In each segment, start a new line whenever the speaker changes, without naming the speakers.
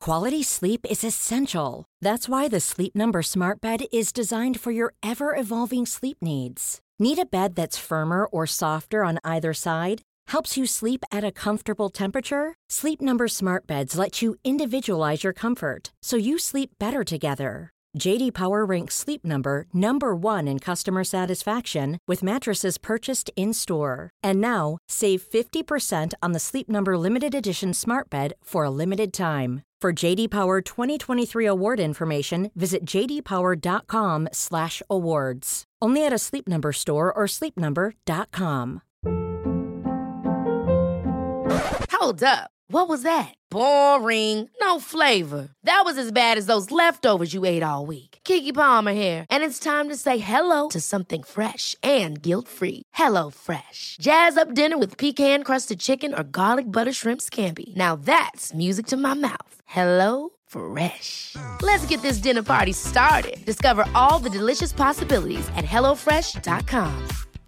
Quality sleep is essential. That's why the Sleep Number Smart Bed is designed for your ever-evolving sleep needs. Need a bed that's firmer or softer on either side? Helps you sleep at a comfortable temperature? Sleep Number Smart Beds let you individualize your comfort, so you sleep better together. J.D. Power ranks Sleep Number number 1 in customer satisfaction with mattresses purchased in-store. And now, save 50% on the Sleep Number Limited Edition Smart Bed for a limited time. For J.D. Power 2023 award information, visit jdpower.com/awards. Only at a Sleep Number store or sleepnumber.com.
Hold up. What was that? Boring. No flavor. That was as bad as those leftovers you ate all week. Keke Palmer here, and it's time to say hello to something fresh and guilt-free. Hello Fresh. Jazz up dinner with pecan-crusted chicken or garlic butter shrimp scampi. Now that's music to my mouth. Hello Fresh. Let's get this dinner party started. Discover all the delicious possibilities at hellofresh.com.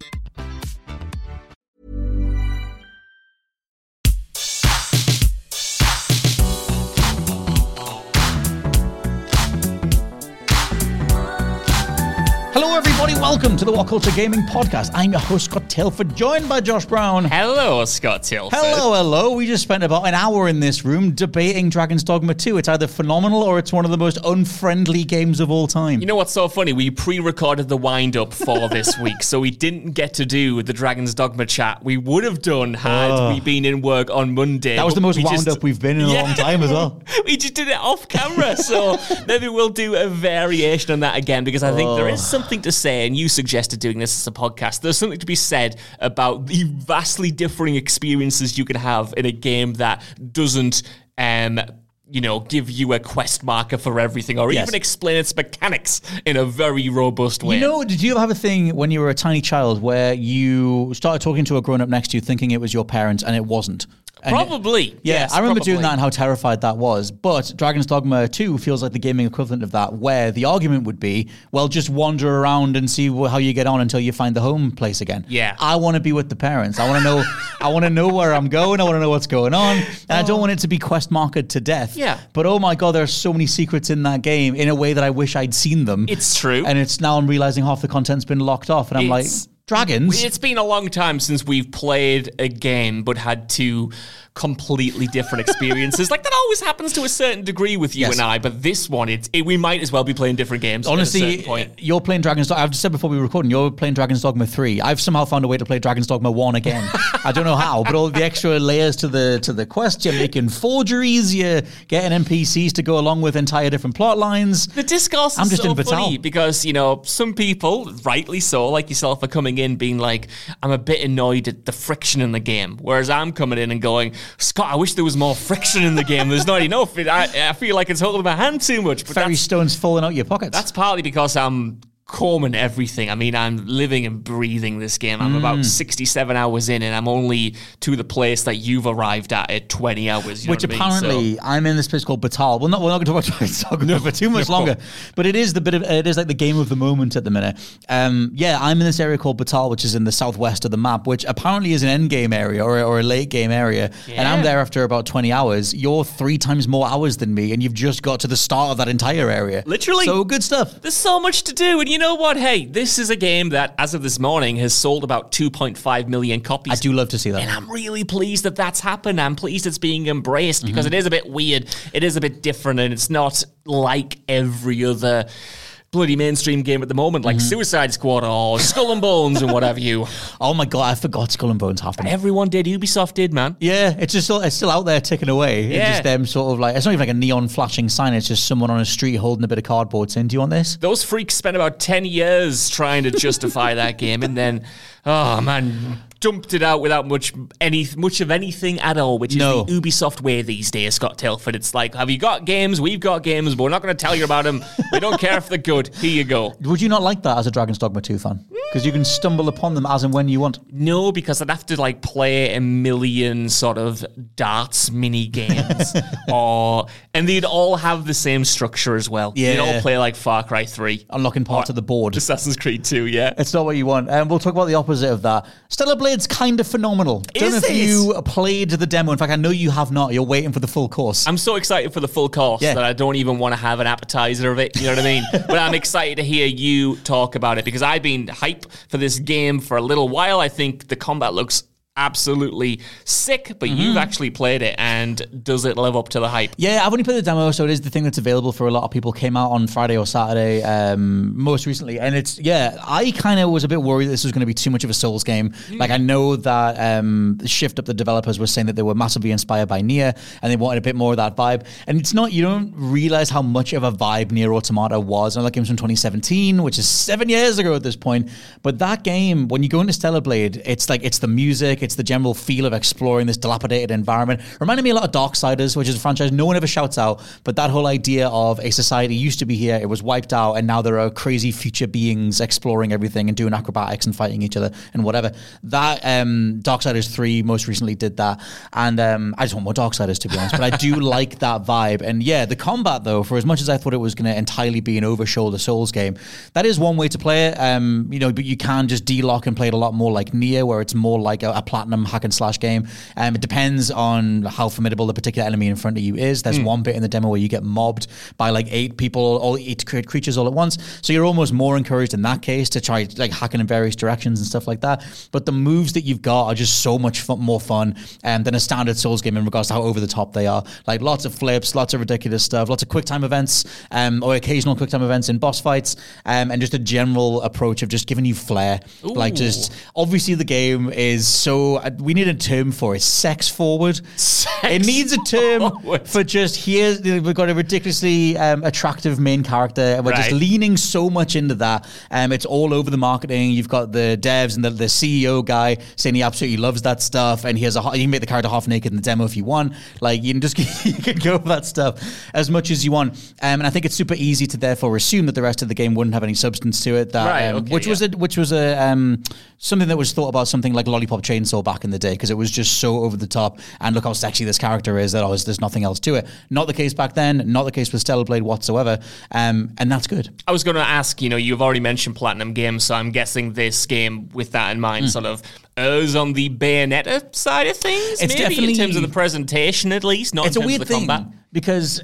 Hello everybody, welcome to the What Culture Gaming Podcast. I'm your host, Scott Tilford, joined by Josh Brown.
Hello, Scott Tilford.
Hello. We just spent about an hour in this room debating Dragon's Dogma 2. It's either phenomenal or it's one of the most unfriendly games of all time.
You know what's so funny? We pre-recorded the wind-up for this week, so we didn't get to do the Dragon's Dogma chat. We would have done had we been in work on Monday.
That was the most wound-up we've been in a long time as well.
We just did it off camera, so maybe we'll do a variation on that again, because I think there is something to say, and you suggested doing this as a podcast. There's something to be said about the vastly differing experiences you can have in a game that doesn't give you a quest marker for everything, or even explain its mechanics in a very robust way.
You know, did you have a thing when you were a tiny child where you started talking to a grown-up next to you thinking it was your parents and it wasn't?
Probably.
Yes, I remember doing that and how terrified that was. But Dragon's Dogma 2 feels like the gaming equivalent of that, where the argument would be, well, just wander around and see how you get on until you find the home place again.
Yeah.
I want to be with the parents. I want to know I want to know where I'm going. I want to know what's going on. And I don't want it to be quest markered to death.
Yeah.
But oh my God, there are so many secrets in that game in a way that I wish I'd seen them.
It's true.
And it's now I'm realizing half the content's been locked off. And I'm like, dragons?
It's been a long time since we've played a game but had two completely different experiences. Like, that always happens to a certain degree with you and I, but this one, we might as well be playing different games.
Honestly,
at a certain point.
You're playing Dragon's Dogma. I've just said before we were recording, you're playing Dragon's Dogma 3. I've somehow found a way to play Dragon's Dogma 1 again. I don't know how, but all the extra layers to the quest, you're making forgeries, you're getting NPCs to go along with entire different plot lines.
The discourse is so funny because, some people, rightly so, like yourself, are coming in being like, I'm a bit annoyed at the friction in the game. Whereas I'm coming in and going, Scott, I wish there was more friction in the game. There's not enough. I feel like it's holding my hand too much. But
fairy stones falling out your pockets.
That's partly because I'm combing everything. I mean, I'm living and breathing this game. I'm about 67 hours in, and I'm only to the place that you've arrived at 20 hours.
Which apparently, I'm in this place called Batal. We're not going to talk about Dragon's Dogma for too much longer. But it is it is like the game of the moment at the minute. I'm in this area called Batal, which is in the southwest of the map, which apparently is an end game area or a late game area. Yeah. And I'm there after about 20 hours. You're 3 times more hours than me, and you've just got to the start of that entire area.
Literally.
So good stuff.
There's so much to do, and you know what? Hey, this is a game that, as of this morning, has sold about 2.5 million copies.
I do love to see that.
And I'm really pleased that that's happened. I'm pleased it's being embraced because it is a bit weird. It is a bit different, and it's not like every other bloody mainstream game at the moment, like Suicide Squad or Skull and Bones and whatever you.
Oh my God, I forgot Skull and Bones happened.
Everyone did. Ubisoft did, man.
Yeah, it's still out there ticking away.
Yeah.
It's just them sort of like, it's not even like a neon flashing sign, it's just someone on a street holding a bit of cardboard saying, do you want this?
Those freaks spent about 10 years trying to justify that game, and then, oh man, dumped it out without much of anything at all, which is the Ubisoft way these days, Scott Tilford. It's like, have you got games? We've got games, but we're not going to tell you about them. We don't care if they're good. Here you go.
Would you not like that as a Dragon's Dogma 2 fan? Because you can stumble upon them as and when you want.
No, because I'd have to play a million sort of darts mini games, and they'd all have the same structure as well.
Yeah.
They'd all play like Far Cry 3.
Unlocking parts of the board.
Assassin's Creed 2, yeah.
It's not what you want. We'll talk about the opposite of that. Stellar Blade Blade's kind of phenomenal. Don't know if you played the demo. In fact, I know you have not. You're waiting for the full course.
I'm so excited for the full course that I don't even want to have an appetizer of it. You know what I mean? But I'm excited to hear you talk about it because I've been hype for this game for a little while. I think the combat looks absolutely sick, but you've actually played it, and does it live up to the hype?
Yeah, I've only played the demo, so it is the thing that's available for a lot of people. Came out on Friday or Saturday, most recently, and I kind of was a bit worried that this was going to be too much of a Souls game. Like, I know that Shift Up, the developers, were saying that they were massively inspired by Nier, and they wanted a bit more of that vibe, and it's not, you don't realize how much of a vibe Nier Automata was. I know that game's from 2017, which is 7 years ago at this point, but that game, when you go into Stellar Blade, it's like, it's the music, it's the general feel of exploring this dilapidated environment. Reminded me a lot of Darksiders, which is a franchise no one ever shouts out, but that whole idea of a society used to be here, it was wiped out, and now there are crazy future beings exploring everything and doing acrobatics and fighting each other and whatever. That Darksiders 3 most recently did that, and I just want more Darksiders, to be honest, but I do like that vibe. And yeah, the combat, though, for as much as I thought it was going to entirely be an over-shoulder Souls game, that is one way to play it, but you can just de-lock and play it a lot more like Nier, where it's more like a platinum hack and slash game. It depends on how formidable the particular enemy in front of you is. There's one bit in the demo where you get mobbed by like 8 people, 8 creatures all at once. So you're almost more encouraged in that case to try like hacking in various directions and stuff like that. But the moves that you've got are just so much more fun than a standard Souls game in regards to how over the top they are. Like lots of flips, lots of ridiculous stuff, lots of quick time events, or occasional quick time events in boss fights, and just a general approach of just giving you flair. Ooh. Like, just obviously the game is so, we need a term for it. Sex forward. It needs a term for just, here we've got a ridiculously attractive main character, and we're just leaning so much into that. It's all over the marketing. You've got the devs and the CEO guy saying he absolutely loves that stuff, and he can make the character half naked in the demo if you want. Like, you can just you can go with that stuff as much as you want. And I think it's super easy to therefore assume that the rest of the game wouldn't have any substance to it. Which was something that was thought about, something like Lollipop Chainsaw back in the day, because it was just so over the top, and look how sexy this character is, that there's nothing else to it. Not the case back then, not the case with Stellar Blade whatsoever, and that's good.
I was going to ask, you've already mentioned Platinum Games, so I'm guessing this game, with that in mind, sort of errs on the Bayonetta side of things,
it's
maybe in terms of the presentation at least, not in terms of the combat.
Because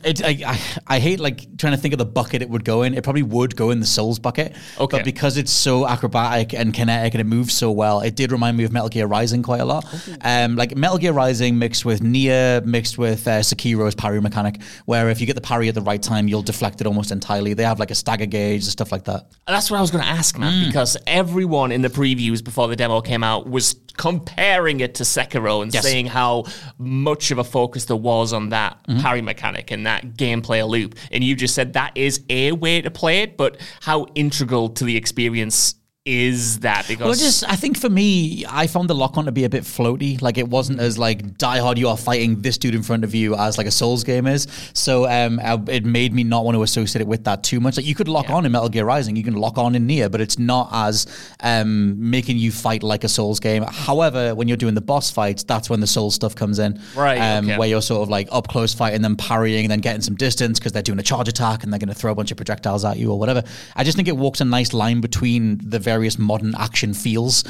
I hate like trying to think of the bucket it would go in. It probably would go in the Souls bucket. Okay. But because it's so acrobatic and kinetic and it moves so well, it did remind me of Metal Gear Rising quite a lot. Like Metal Gear Rising mixed with Nier, mixed with Sekiro's parry mechanic, where if you get the parry at the right time, you'll deflect it almost entirely. They have like a stagger gauge and stuff like that.
That's what I was going to ask, man, because everyone in the previews before the demo came out was comparing it to Sekiro and saying how much of a focus there was on that parry mechanic and that gameplay loop. And you just said that is a way to play it, but how integral to the experience is that? Because
I think for me, I found the lock-on to be a bit floaty. Like, it wasn't as like diehard, you are fighting this dude in front of you, as like a Souls game is. So it made me not want to associate it with that too much. Like, you could lock on in Metal Gear Rising, you can lock on in Nier, but it's not as making you fight like a Souls game. However, when you're doing the boss fights, that's when the Souls stuff comes in. Where you're sort of like up close fighting them, parrying, and then getting some distance because they're doing a charge attack and they're going to throw a bunch of projectiles at you or whatever. I just think it walks a nice line between the various modern action feels.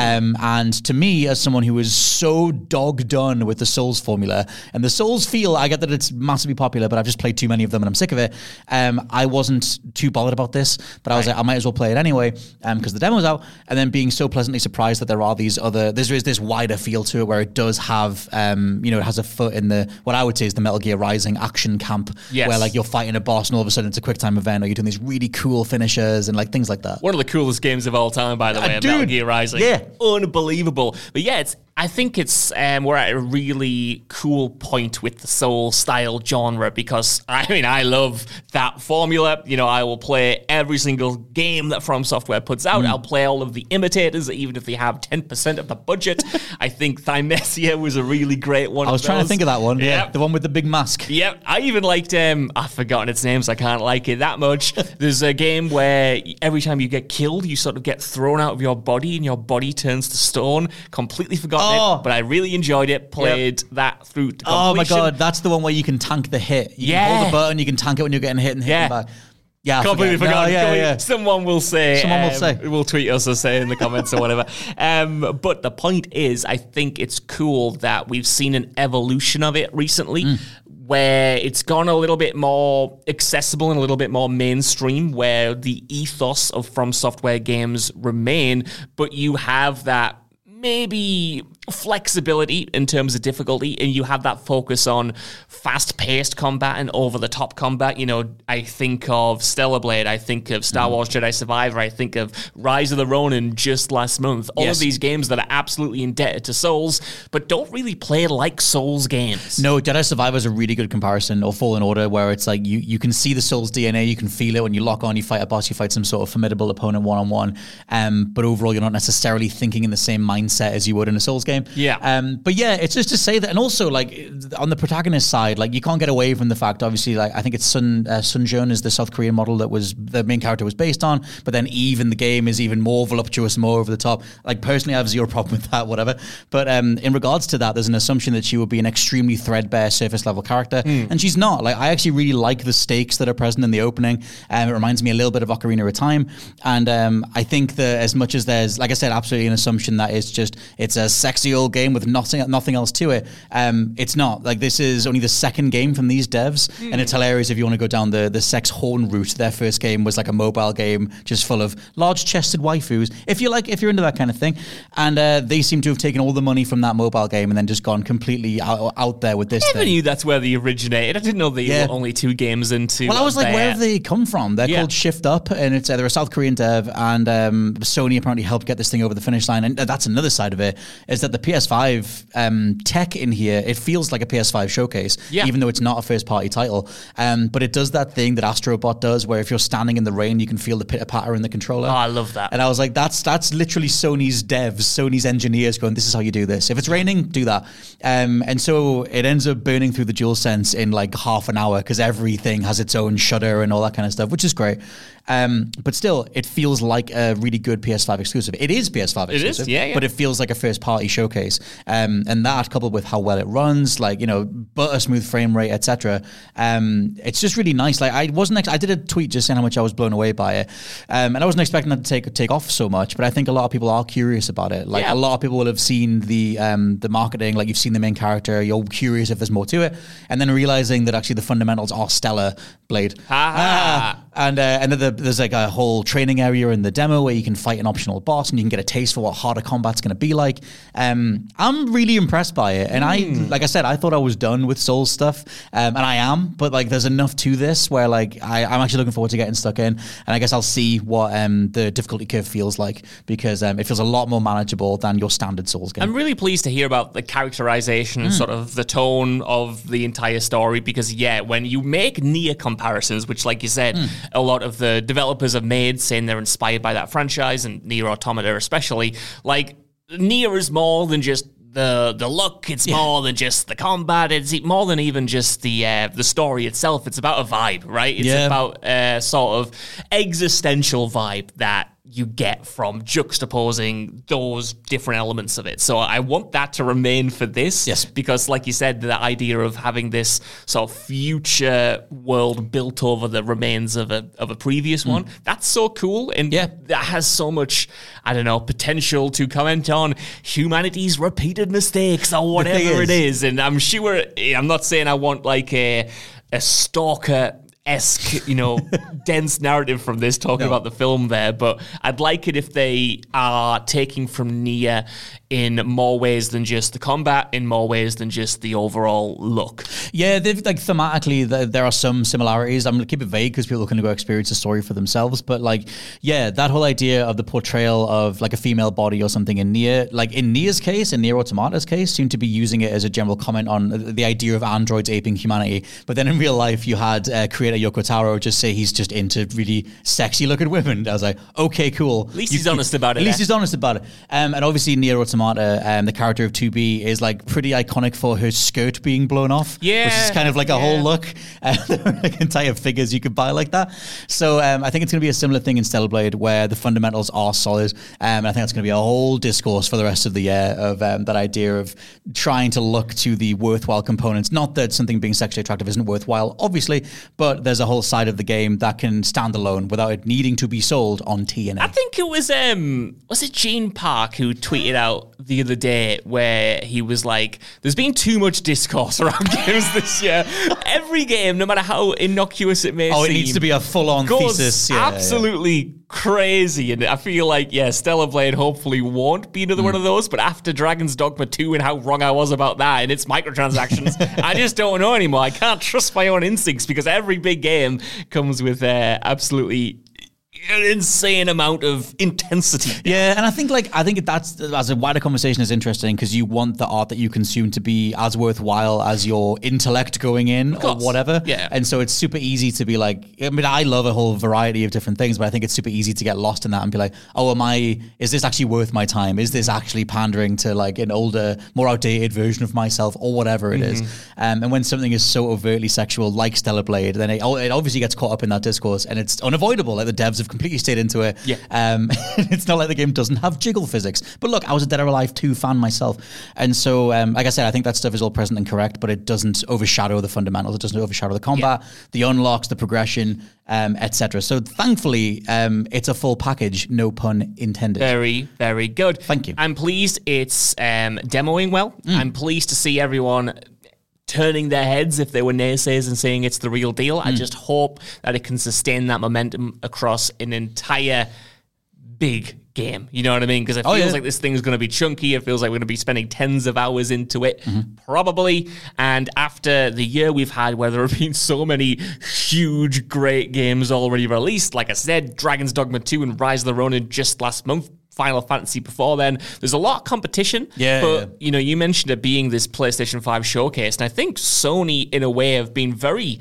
And to me, as someone who is so dog done with the Souls formula, and the Souls feel, I get that it's massively popular, but I've just played too many of them and I'm sick of it. I wasn't too bothered about this, but I was like, I might as well play it anyway, because the demo's out, and then being so pleasantly surprised that there is this wider feel to it, where it does have, it has a foot in the, what I would say is the Metal Gear Rising action camp, where like you're fighting a boss and all of a sudden it's a quick time event, or you're doing these really cool finishers and like things like that.
One of the coolest games of all time, by the way, Metal Gear Rising. Yeah. Unbelievable. But yeah, I think it's we're at a really cool point with the Soul-style genre, because, I love that formula. I will play every single game that From Software puts out. I'll play all of the imitators, even if they have 10% of the budget. I think Thymesia was a really great one.
I was trying to think of that one. Yeah. The one with the big mask.
Yeah. I even liked, I've forgotten its name, so I can't like it that much. There's a game where every time you get killed, you sort of get thrown out of your body and your body turns to stone. Completely forgotten it, but I really enjoyed it. Played that through to completion.
Oh my God, that's the one where you can tank the hit. You can hold the button, you can tank it when you're getting hit and hit back. Yeah, I
completely forgot.
No,
Someone will say.
We'll
tweet us or say in the comments or whatever. But the point is, I think it's cool that we've seen an evolution of it recently. Where it's gone a little bit more accessible and a little bit more mainstream, where the ethos of From Software games remain, but you have that maybe flexibility in terms of difficulty, and you have that focus on fast-paced combat and over-the-top combat. You know, I think of Stellar Blade, I think of Star Wars Jedi Survivor, I think of Rise of the Ronin just last month. All of these games that are absolutely indebted to Souls, but don't really play like Souls games.
No, Jedi Survivor is a really good comparison, or Fallen Order, where it's like you can see the Souls DNA, you can feel it when you lock on, you fight a boss, you fight some sort of formidable opponent one-on-one, but overall you're not necessarily thinking in the same mindset as you would in a Souls game.
Yeah.
But yeah, it's just to say that, and also like on the protagonist side, like you can't get away from the fact, obviously, like I think it's Sun Jun is the South Korean model that was the main character was based on, but then Eve in the game is even more voluptuous, more over the top. Like personally, I have zero problem with that, whatever. But in regards to that, there's an assumption that she would be an extremely threadbare surface level character, and she's not. Like I actually really like the stakes that are present in the opening. It reminds me a little bit of Ocarina of Time, and I think that as much as there's, like I said, absolutely an assumption that it's a sexy old game with nothing else to it. It's not. Like this is only the second game from these devs, and it's hilarious if you want to go down the sex horn route. Their first game was like a mobile game just full of large-chested waifus. If you're into that kind of thing, and they seem to have taken all the money from that mobile game and then just gone completely out there with this.
I never knew that's where they originated. I didn't know they were only 2 games into.
Well, I was like, where have they come from? They're called Shift Up, and it's they're a South Korean dev, and Sony apparently helped get this thing over the finish line. And that's another side of it, is that the PS5 tech in here, it feels like a PS5 showcase, even though it's not a first-party title. But it does that thing that Astrobot does, where if you're standing in the rain, you can feel the pitter-patter in the controller.
Oh, I love that.
And I was like, that's literally Sony's devs, Sony's engineers going, this is how you do this. If it's raining, do that. And so it ends up burning through the DualSense in like half an hour, because everything has its own shutter and all that kind of stuff, which is great. But still, it feels like a really good PS5 exclusive. It is PS5 exclusive, but it feels like a first-party showcase. And that, coupled with how well it runs, like, you know, butter smooth frame rate, etc. It's just really nice. Like I did a tweet just saying how much I was blown away by it, and I wasn't expecting that to take off so much. But I think a lot of people are curious about it. Like a lot of people will have seen the marketing. Like you've seen the main character, you're curious if there's more to it, and then realizing that actually the fundamentals are stellar. Blade. And then there's like a whole training area in the demo where you can fight an optional boss and you can get a taste for what harder combat's going to be like. I'm really impressed by it. And like I said, I thought I was done with Souls stuff, and I am, but like there's enough to this where like I'm actually looking forward to getting stuck in, and I guess I'll see what the difficulty curve feels like, because it feels a lot more manageable than your standard Souls game.
I'm really pleased to hear about the characterization and sort of the tone of the entire story, because when you make Nier comparisons, which like you said, a lot of the developers have made, saying they're inspired by that franchise, and Nier Automata especially, like Nier is more than just the look, it's more than just the combat, it's more than even just the story itself. It's about a vibe, right? It's about a sort of existential vibe that you get from juxtaposing those different elements of it. So I want that to remain for this, because like you said, the idea of having this sort of future world built over the remains of a previous one, that's so cool, and that has so much, I don't know, potential to comment on humanity's repeated mistakes or whatever it is. And I'm sure, I'm not saying I want like a Stalker-esque, dense narrative from this, talking about the film there, but I'd like it if they are taking from Nier in more ways than just the combat, in more ways than just the overall look. Yeah,
they've like thematically, there are some similarities. I'm going to keep it vague because people can go experience the story for themselves, but like, that whole idea of the portrayal of like a female body or something in Nier, like in Nier's case, in Nier Automata's case, seem to be using it as a general comment on the idea of androids aping humanity. But then in real life, you had creator Yoko Taro just say he's just into really sexy looking women. I was like, okay, cool.
At least he's honest about it.
At least he's honest about it. And obviously Nier Automata, the character of 2B is like pretty iconic for her skirt being blown off. Yeah. Which is kind of like a whole look. There are like entire figures you could buy like that. So I think it's going to be a similar thing in Stellar Blade where the fundamentals are solid. And I think that's going to be a whole discourse for the rest of the year of that idea of trying to look to the worthwhile components. Not that something being sexually attractive isn't worthwhile, obviously, but there's a whole side of the game that can stand alone without it needing to be sold on TNA.
I think it was it Gene Park who tweeted out the other day where he was like, there's been too much discourse around games this year. Every game, no matter how innocuous it may seem,
it needs to be a full-on thesis.
Absolutely crazy. And I feel like, Stellar Blade hopefully won't be another one of those, but after Dragon's Dogma 2 and how wrong I was about that and its microtransactions, I just don't know anymore. I can't trust my own instincts because every big game comes with absolutely an insane amount of intensity.
Yeah, and I think that's, as a wider conversation, is interesting because you want the art that you consume to be as worthwhile as your intellect going in or whatever.
Yeah.
And so it's super easy to be like, I mean, I love a whole variety of different things, but I think it's super easy to get lost in that and be like, is this actually worth my time? Is this actually pandering to like an older, more outdated version of myself or whatever it is? And when something is so overtly sexual like Stellar Blade, then it obviously gets caught up in that discourse and it's unavoidable. Like the devs have completely stayed into it.
Yeah.
It's not like the game doesn't have jiggle physics. But look, I was a Dead or Alive 2 fan myself. And so, like I said, I think that stuff is all present and correct, but it doesn't overshadow the fundamentals. It doesn't overshadow the combat, the unlocks, the progression, etc. So thankfully, it's a full package, no pun intended.
Very, very good.
Thank you.
I'm pleased it's demoing well. I'm pleased to see everyone turning their heads if they were naysayers and saying it's the real deal. I just hope that it can sustain that momentum across an entire big game. You know what I mean? Because it feels like this thing is going to be chunky. It feels like we're going to be spending tens of hours into it, probably. And after the year we've had where there have been so many huge, great games already released, like I said, Dragon's Dogma 2 and Rise of the Ronin just last month, Final Fantasy before then. There's a lot of competition. But, you mentioned it being this PlayStation 5 showcase. And I think Sony, in a way, have been very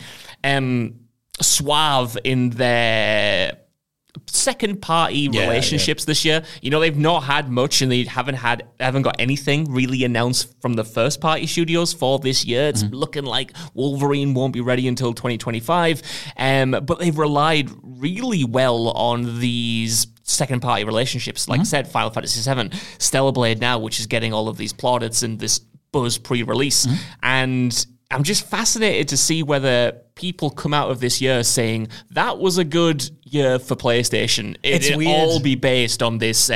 suave in their second-party relationships this year. They've not had much and they haven't got anything really announced from the first-party studios for this year. It's looking like Wolverine won't be ready until 2025. But they've relied really well on these second-party relationships. Like I said, Final Fantasy VII, Stellar Blade now, which is getting all of these plaudits and this buzz pre-release. And I'm just fascinated to see whether people come out of this year saying that was a good year for PlayStation. It'll all be based on this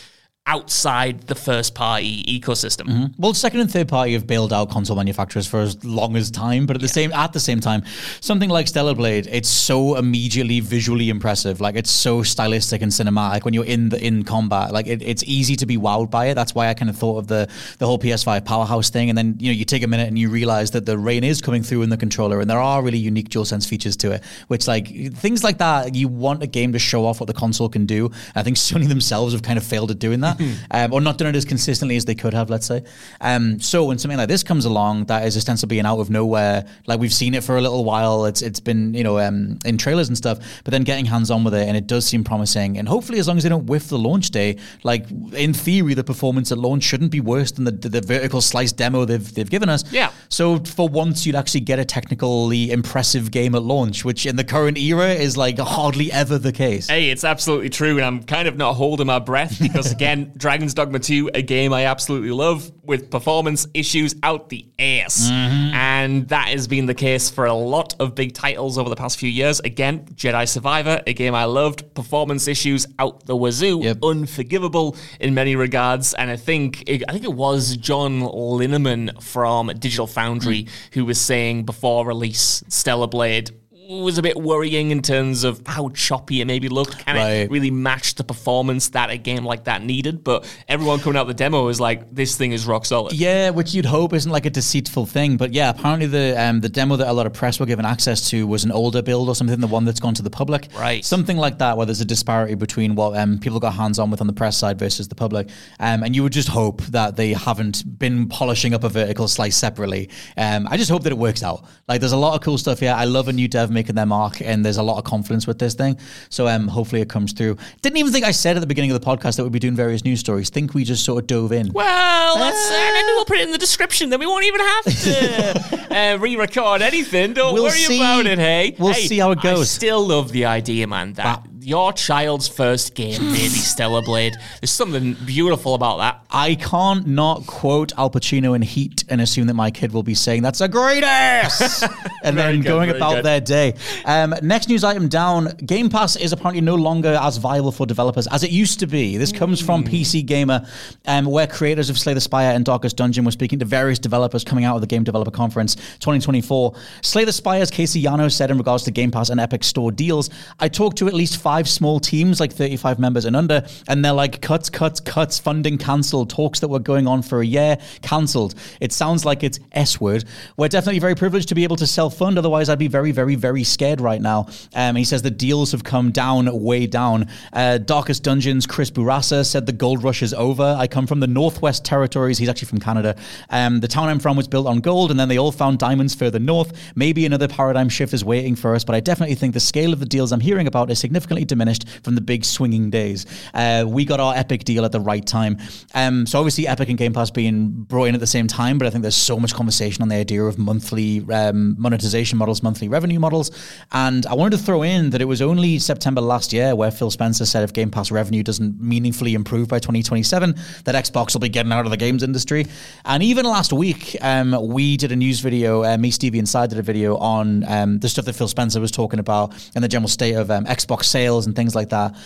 outside the first-party ecosystem.
Well, second and third party have bailed out console manufacturers for as long as time, but at the same time, something like Stellar Blade, it's so immediately visually impressive. Like it's so stylistic and cinematic when you're in combat. Like it's easy to be wowed by it. That's why I kind of thought of the whole PS5 powerhouse thing. And then you take a minute and you realize that the rain is coming through in the controller, and there are really unique DualSense features to it. Which things like that, you want a game to show off what the console can do. I think Sony themselves have kind of failed at doing that. Or not done it as consistently as they could have, let's say. So when something like this comes along that is ostensibly an out of nowhere, like we've seen it for a little while, it's been in trailers and stuff, but then getting hands on with it, and it does seem promising. And hopefully, as long as they don't whiff the launch day, like in theory, the performance at launch shouldn't be worse than the vertical slice demo they've given us.
Yeah.
So for once, you'd actually get a technically impressive game at launch, which in the current era is like hardly ever the case.
Hey, it's absolutely true, and I'm kind of not holding my breath because again, Dragon's Dogma 2, a game I absolutely love, with performance issues out the ass. And that has been the case for a lot of big titles over the past few years. Again, Jedi Survivor, a game I loved, performance issues out the wazoo, unforgivable in many regards. And I think it was John Lineman from Digital Foundry who was saying before release, Stellar Blade was a bit worrying in terms of how choppy it maybe looked. Can it really match the performance that a game like that needed? But everyone coming out the demo is like, this thing is rock solid. Yeah,
which you'd hope isn't like a deceitful thing. But yeah, apparently the demo that a lot of press were given access to was an older build or something, the one that's gone to the public.
Right.
Something like that, where there's a disparity between what people got hands on with on the press side versus the public. And you would just hope that they haven't been polishing up a vertical slice separately. I just hope that it works out. Like there's a lot of cool stuff here. I love a new dev making their mark, and there's a lot of confidence with this thing. So hopefully it comes through. Didn't even think I said at the beginning of the podcast that we'd be doing various news stories. Think we just sort of dove in.
Well, we'll put it in the description. Then we won't even have to re-record anything. Don't worry about it, hey?
We'll see how it goes.
I still love the idea, man, that your child's first game, maybe Stellar Blade. There's something beautiful about that.
I can't not quote Al Pacino in Heat and assume that my kid will be saying, "That's a great ass!" and then going about their day. Next news item down, Game Pass is apparently no longer as viable for developers as it used to be. This comes from PC Gamer, where creators of Slay the Spire and Darkest Dungeon were speaking to various developers coming out of the Game Developer Conference 2024. Slay the Spire's Casey Yano said in regards to Game Pass and Epic Store deals, "I talked to at least 5 small teams, like 35 members and under, and they're like, cuts, funding cancelled, talks that were going on for a year, cancelled. It sounds like it's S-word. We're definitely very privileged to be able to self-fund, otherwise I'd be very, very, very scared right now." He says the deals have come down, way down. Darkest Dungeon's Chris Bourassa said the gold rush is over. "I come from the Northwest Territories." He's actually from Canada. "The town I'm from was built on gold, and then they all found diamonds further north. Maybe another paradigm shift is waiting for us, but I definitely think the scale of the deals I'm hearing about is significantly diminished from the big swinging days. We got our Epic deal at the right time." So obviously Epic and Game Pass being brought in at the same time, but I think there's so much conversation on the idea of monthly monetization models, monthly revenue models. And I wanted to throw in that it was only September last year where Phil Spencer said if Game Pass revenue doesn't meaningfully improve by 2027, that Xbox will be getting out of the games industry. And even last week, we did a news video, me, Stevie, and Side did a video on the stuff that Phil Spencer was talking about and the general state of Xbox sales and things like that.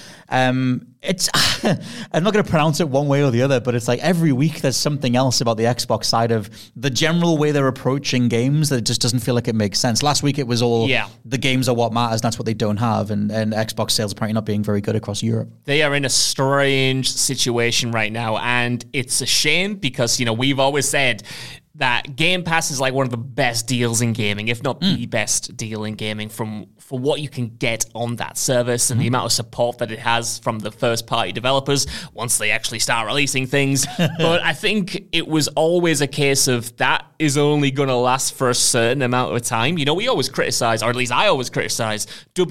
It's I'm not going to pronounce it one way or the other, but it's like every week there's something else about the Xbox side of the general way they're approaching games that it just doesn't feel like it makes sense. Last week it was all the games are what matters, and that's what they don't have, and Xbox sales apparently not being very good across Europe.
They are in a strange situation right now, and it's a shame because, you know, we've always said that Game Pass is like one of the best deals in gaming, if not the best deal in gaming for what you can get on that service and the amount of support that it has from the first-party developers once they actually start releasing things. But I think it was always a case of that is only going to last for a certain amount of time. You know, we always criticize, or at least I always criticize,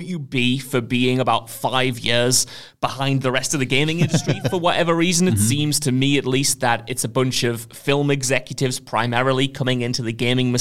WB for being about 5 years behind the rest of the gaming industry for whatever reason. It seems to me, at least, that it's a bunch of film executives primarily coming into the gaming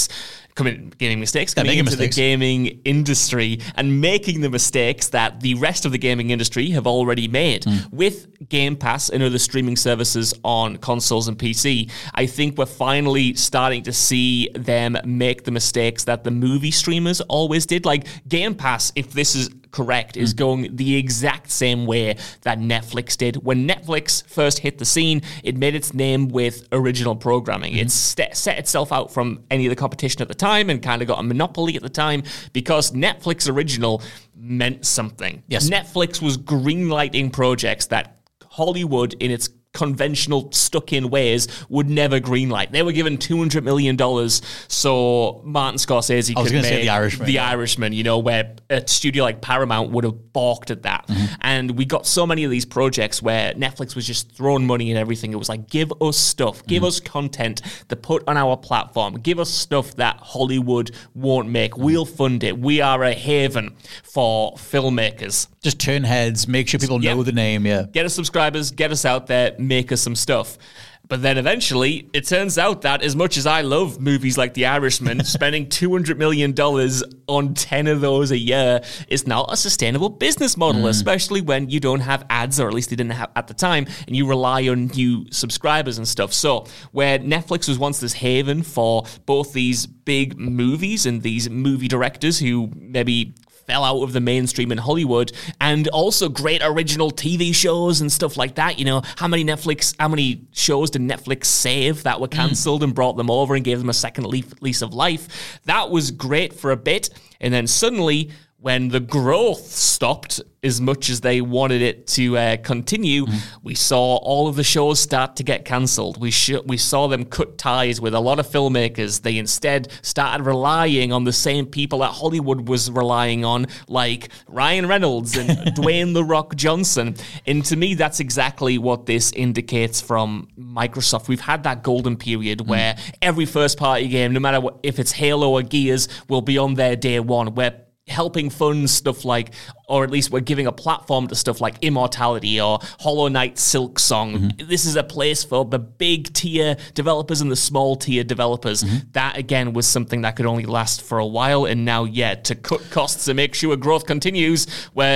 gaming industry and making the mistakes that the rest of the gaming industry have already made. With Game Pass and other streaming services on consoles and PC, I think we're finally starting to see them make the mistakes that the movie streamers always did. Like Game Pass, if this is correct, is going the exact same way that Netflix did. When Netflix first hit the scene, it made its name with original programming. It set itself out from any of the competition at the time and kind of got a monopoly at the time because Netflix original meant something.
Yes.
Netflix was greenlighting projects that Hollywood, in its conventional stuck-in ways, would never greenlight. They were given $200 million so Martin Scorsese could make The Irishman, you know, where a studio like Paramount would have balked at that. And we got so many of these projects where Netflix was just throwing money and everything. It was like, give us stuff, give us content to put on our platform, give us stuff that Hollywood won't make. We'll fund it. We are a haven for filmmakers.
Just turn heads, make sure people know the name,
Get us subscribers, get us out there, make us some stuff. But then eventually, it turns out that as much as I love movies like The Irishman, spending $200 million on 10 of those a year is not a sustainable business model, especially when you don't have ads, or at least they didn't have at the time, and you rely on new subscribers and stuff. So where Netflix was once this haven for both these big movies and these movie directors who maybe fell out of the mainstream in Hollywood, and also great original TV shows and stuff like that. You know, how many shows did Netflix save that were cancelled and brought them over and gave them a second lease of life? That was great for a bit, and then suddenly, when the growth stopped as much as they wanted it to continue, we saw all of the shows start to get cancelled. We saw them cut ties with a lot of filmmakers. They instead started relying on the same people that Hollywood was relying on, like Ryan Reynolds and Dwayne "The Rock" Johnson. And to me, that's exactly what this indicates from Microsoft. We've had that golden period where every first-party game, no matter if it's Halo or Gears, will be on their day one, where helping fund stuff like, or at least we're giving a platform to stuff like Immortality or Hollow Knight Silksong. This is a place for the big tier developers and the small tier developers. That, again, was something that could only last for a while. And now, to cut costs and make sure growth continues, we're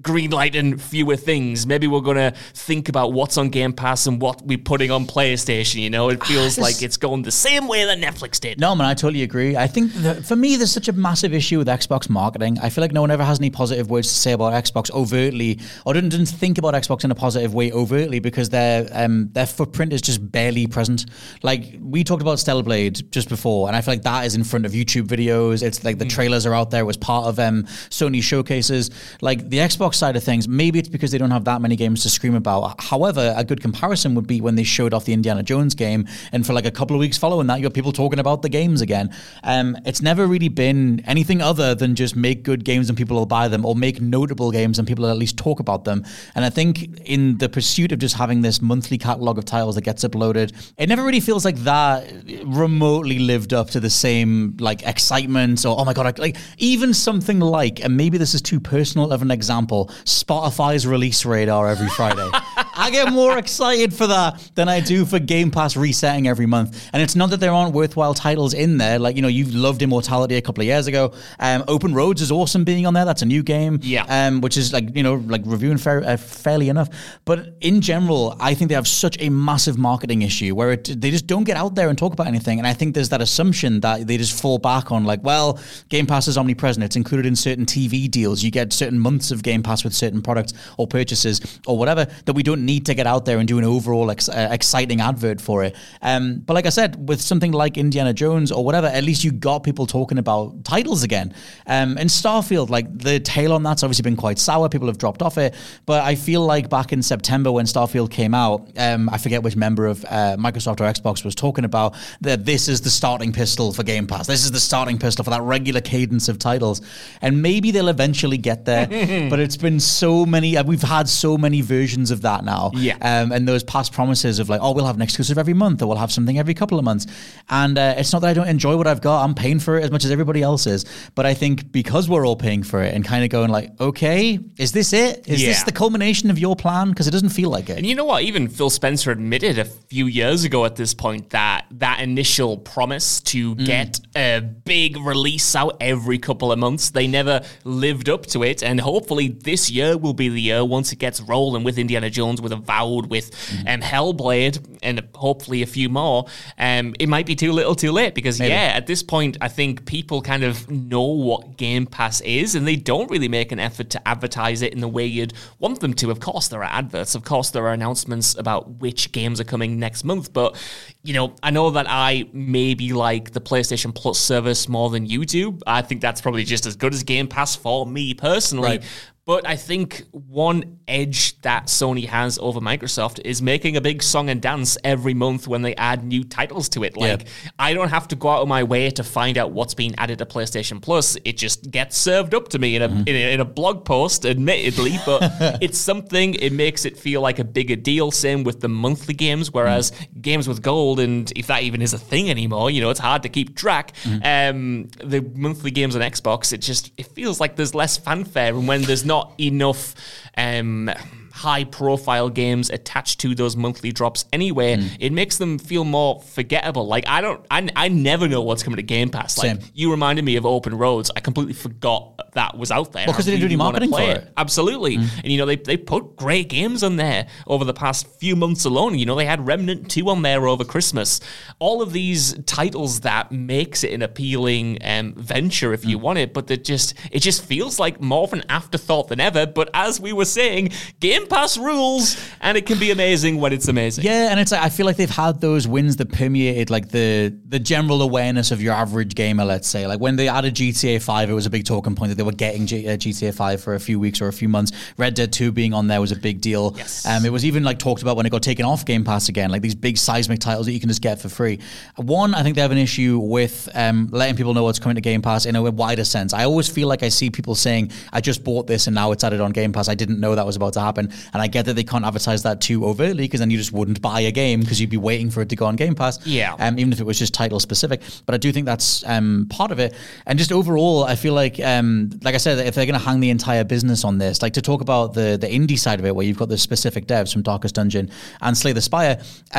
greenlighting fewer things. Maybe we're going to think about what's on Game Pass and what we're putting on PlayStation, you know? It feels like it's going the same way that Netflix did.
No, man, I totally agree. I think for me, there's such a massive issue with Xbox marketing. I feel like no one ever has any positive words to say about Xbox overtly, or didn't think about Xbox in a positive way overtly, because their footprint is just barely present. Like, we talked about Stellar Blade just before, and I feel like that is in front of YouTube videos. It's like the trailers are out there. It was part of Sony showcases. Like, the Xbox side of things, maybe it's because they don't have that many games to scream about. However, a good comparison would be when they showed off the Indiana Jones game, and for like a couple of weeks following that, you got people talking about the games again. It's never really been anything other than just make good games and people will buy them, or make notable games and people will at least talk about them. And I think in the pursuit of just having this monthly catalog of titles that gets uploaded, it never really feels like that remotely lived up to the same like excitement, or oh my god, like even something like, and maybe this is too personal of an example, Spotify's release radar every Friday. I get more excited for that than I do for Game Pass resetting every month. And it's not that there aren't worthwhile titles in there. Like, you know, you've loved Immortality a couple of years ago. Open Roads is awesome being on there. That's a new game.
Yeah.
Which is like, you know, like reviewing fairly enough. But in general, I think they have such a massive marketing issue where they just don't get out there and talk about anything. And I think there's that assumption that they just fall back on, like, well, Game Pass is omnipresent. It's included in certain TV deals. You get certain months of Game Pass with certain products or purchases or whatever, that we don't need to get out there and do an overall exciting advert for it. But like I said, with something like Indiana Jones or whatever, at least you got people talking about titles again. And Starfield, like the tail on that's obviously been quite sour. People have dropped off it. But I feel like back in September when Starfield came out, I forget which member of Microsoft or Xbox was talking about that this is the starting pistol for Game Pass. This is the starting pistol for that regular cadence of titles. And maybe they'll eventually get there. But it's been so many, we've had so many versions of that now.
Yeah.
And those past promises of like, oh, we'll have an exclusive every month, or we'll have something every couple of months. And it's not that I don't enjoy what I've got. I'm paying for it as much as everybody else is. But I think because we're all paying for it and kind of going like, okay, is this it? Is this the culmination of your plan? Because it doesn't feel like it.
And you know what? Even Phil Spencer admitted a few years ago at this point that initial promise to get a big release out every couple of months, they never lived up to it. And hopefully this year will be the year once it gets rolling with Indiana Jones, with Avowed, with Hellblade, and hopefully a few more. It might be too little too late, because at this point I think people kind of know what Game Pass is, and they don't really make an effort to advertise it in the way you'd want them to. Of course there are adverts, of course there are announcements about which games are coming next month, but you know, I know that I maybe like the PlayStation Plus service more than you do. I think that's probably just as good as Game Pass for me personally.
Right.
But I think one edge that Sony has over Microsoft is making a big song and dance every month when they add new titles to it. Like, I don't have to go out of my way to find out what's being added to PlayStation Plus. It just gets served up to me in a blog post, admittedly, but it's something, it makes it feel like a bigger deal. Same with the monthly games, whereas games with gold, and if that even is a thing anymore, you know, it's hard to keep track. The monthly games on Xbox, it feels like there's less fanfare, and when there's not enough high-profile games attached to those monthly drops anyway, it makes them feel more forgettable. Like, I never know what's coming to Game Pass. Like, you reminded me of Open Roads. I completely forgot that was out there.
Well, because they didn't do any marketing for it.
Absolutely. And, you know, they put great games on there over the past few months alone. You know, they had Remnant 2 on there over Christmas. All of these titles that makes it an appealing venture if you want it, but it just feels like more of an afterthought than ever. But as we were saying, Game Pass rules, and it can be amazing when it's amazing.
Yeah, and it's like, I feel like they've had those wins that permeated like the general awareness of your average gamer, let's say. Like when they added GTA 5, it was a big talking point that they were getting GTA 5 for a few weeks or a few months. Red Dead 2 being on there was a big deal.
Yes.
It was even like talked about when it got taken off Game Pass again, like these big seismic titles that you can just get for free. One, I think they have an issue with letting people know what's coming to Game Pass in a wider sense. I always feel like I see people saying, I just bought this and now it's added on Game Pass. I didn't know that was about to happen. And I get that they can't advertise that too overtly because then you just wouldn't buy a game because you'd be waiting for it to go on Game Pass.
Yeah.
Even if it was just title specific. But I do think that's part of it. And just overall, I feel like I said, if they're going to hang the entire business on this, like to talk about the indie side of it, where you've got the specific devs from Darkest Dungeon and Slay the Spire,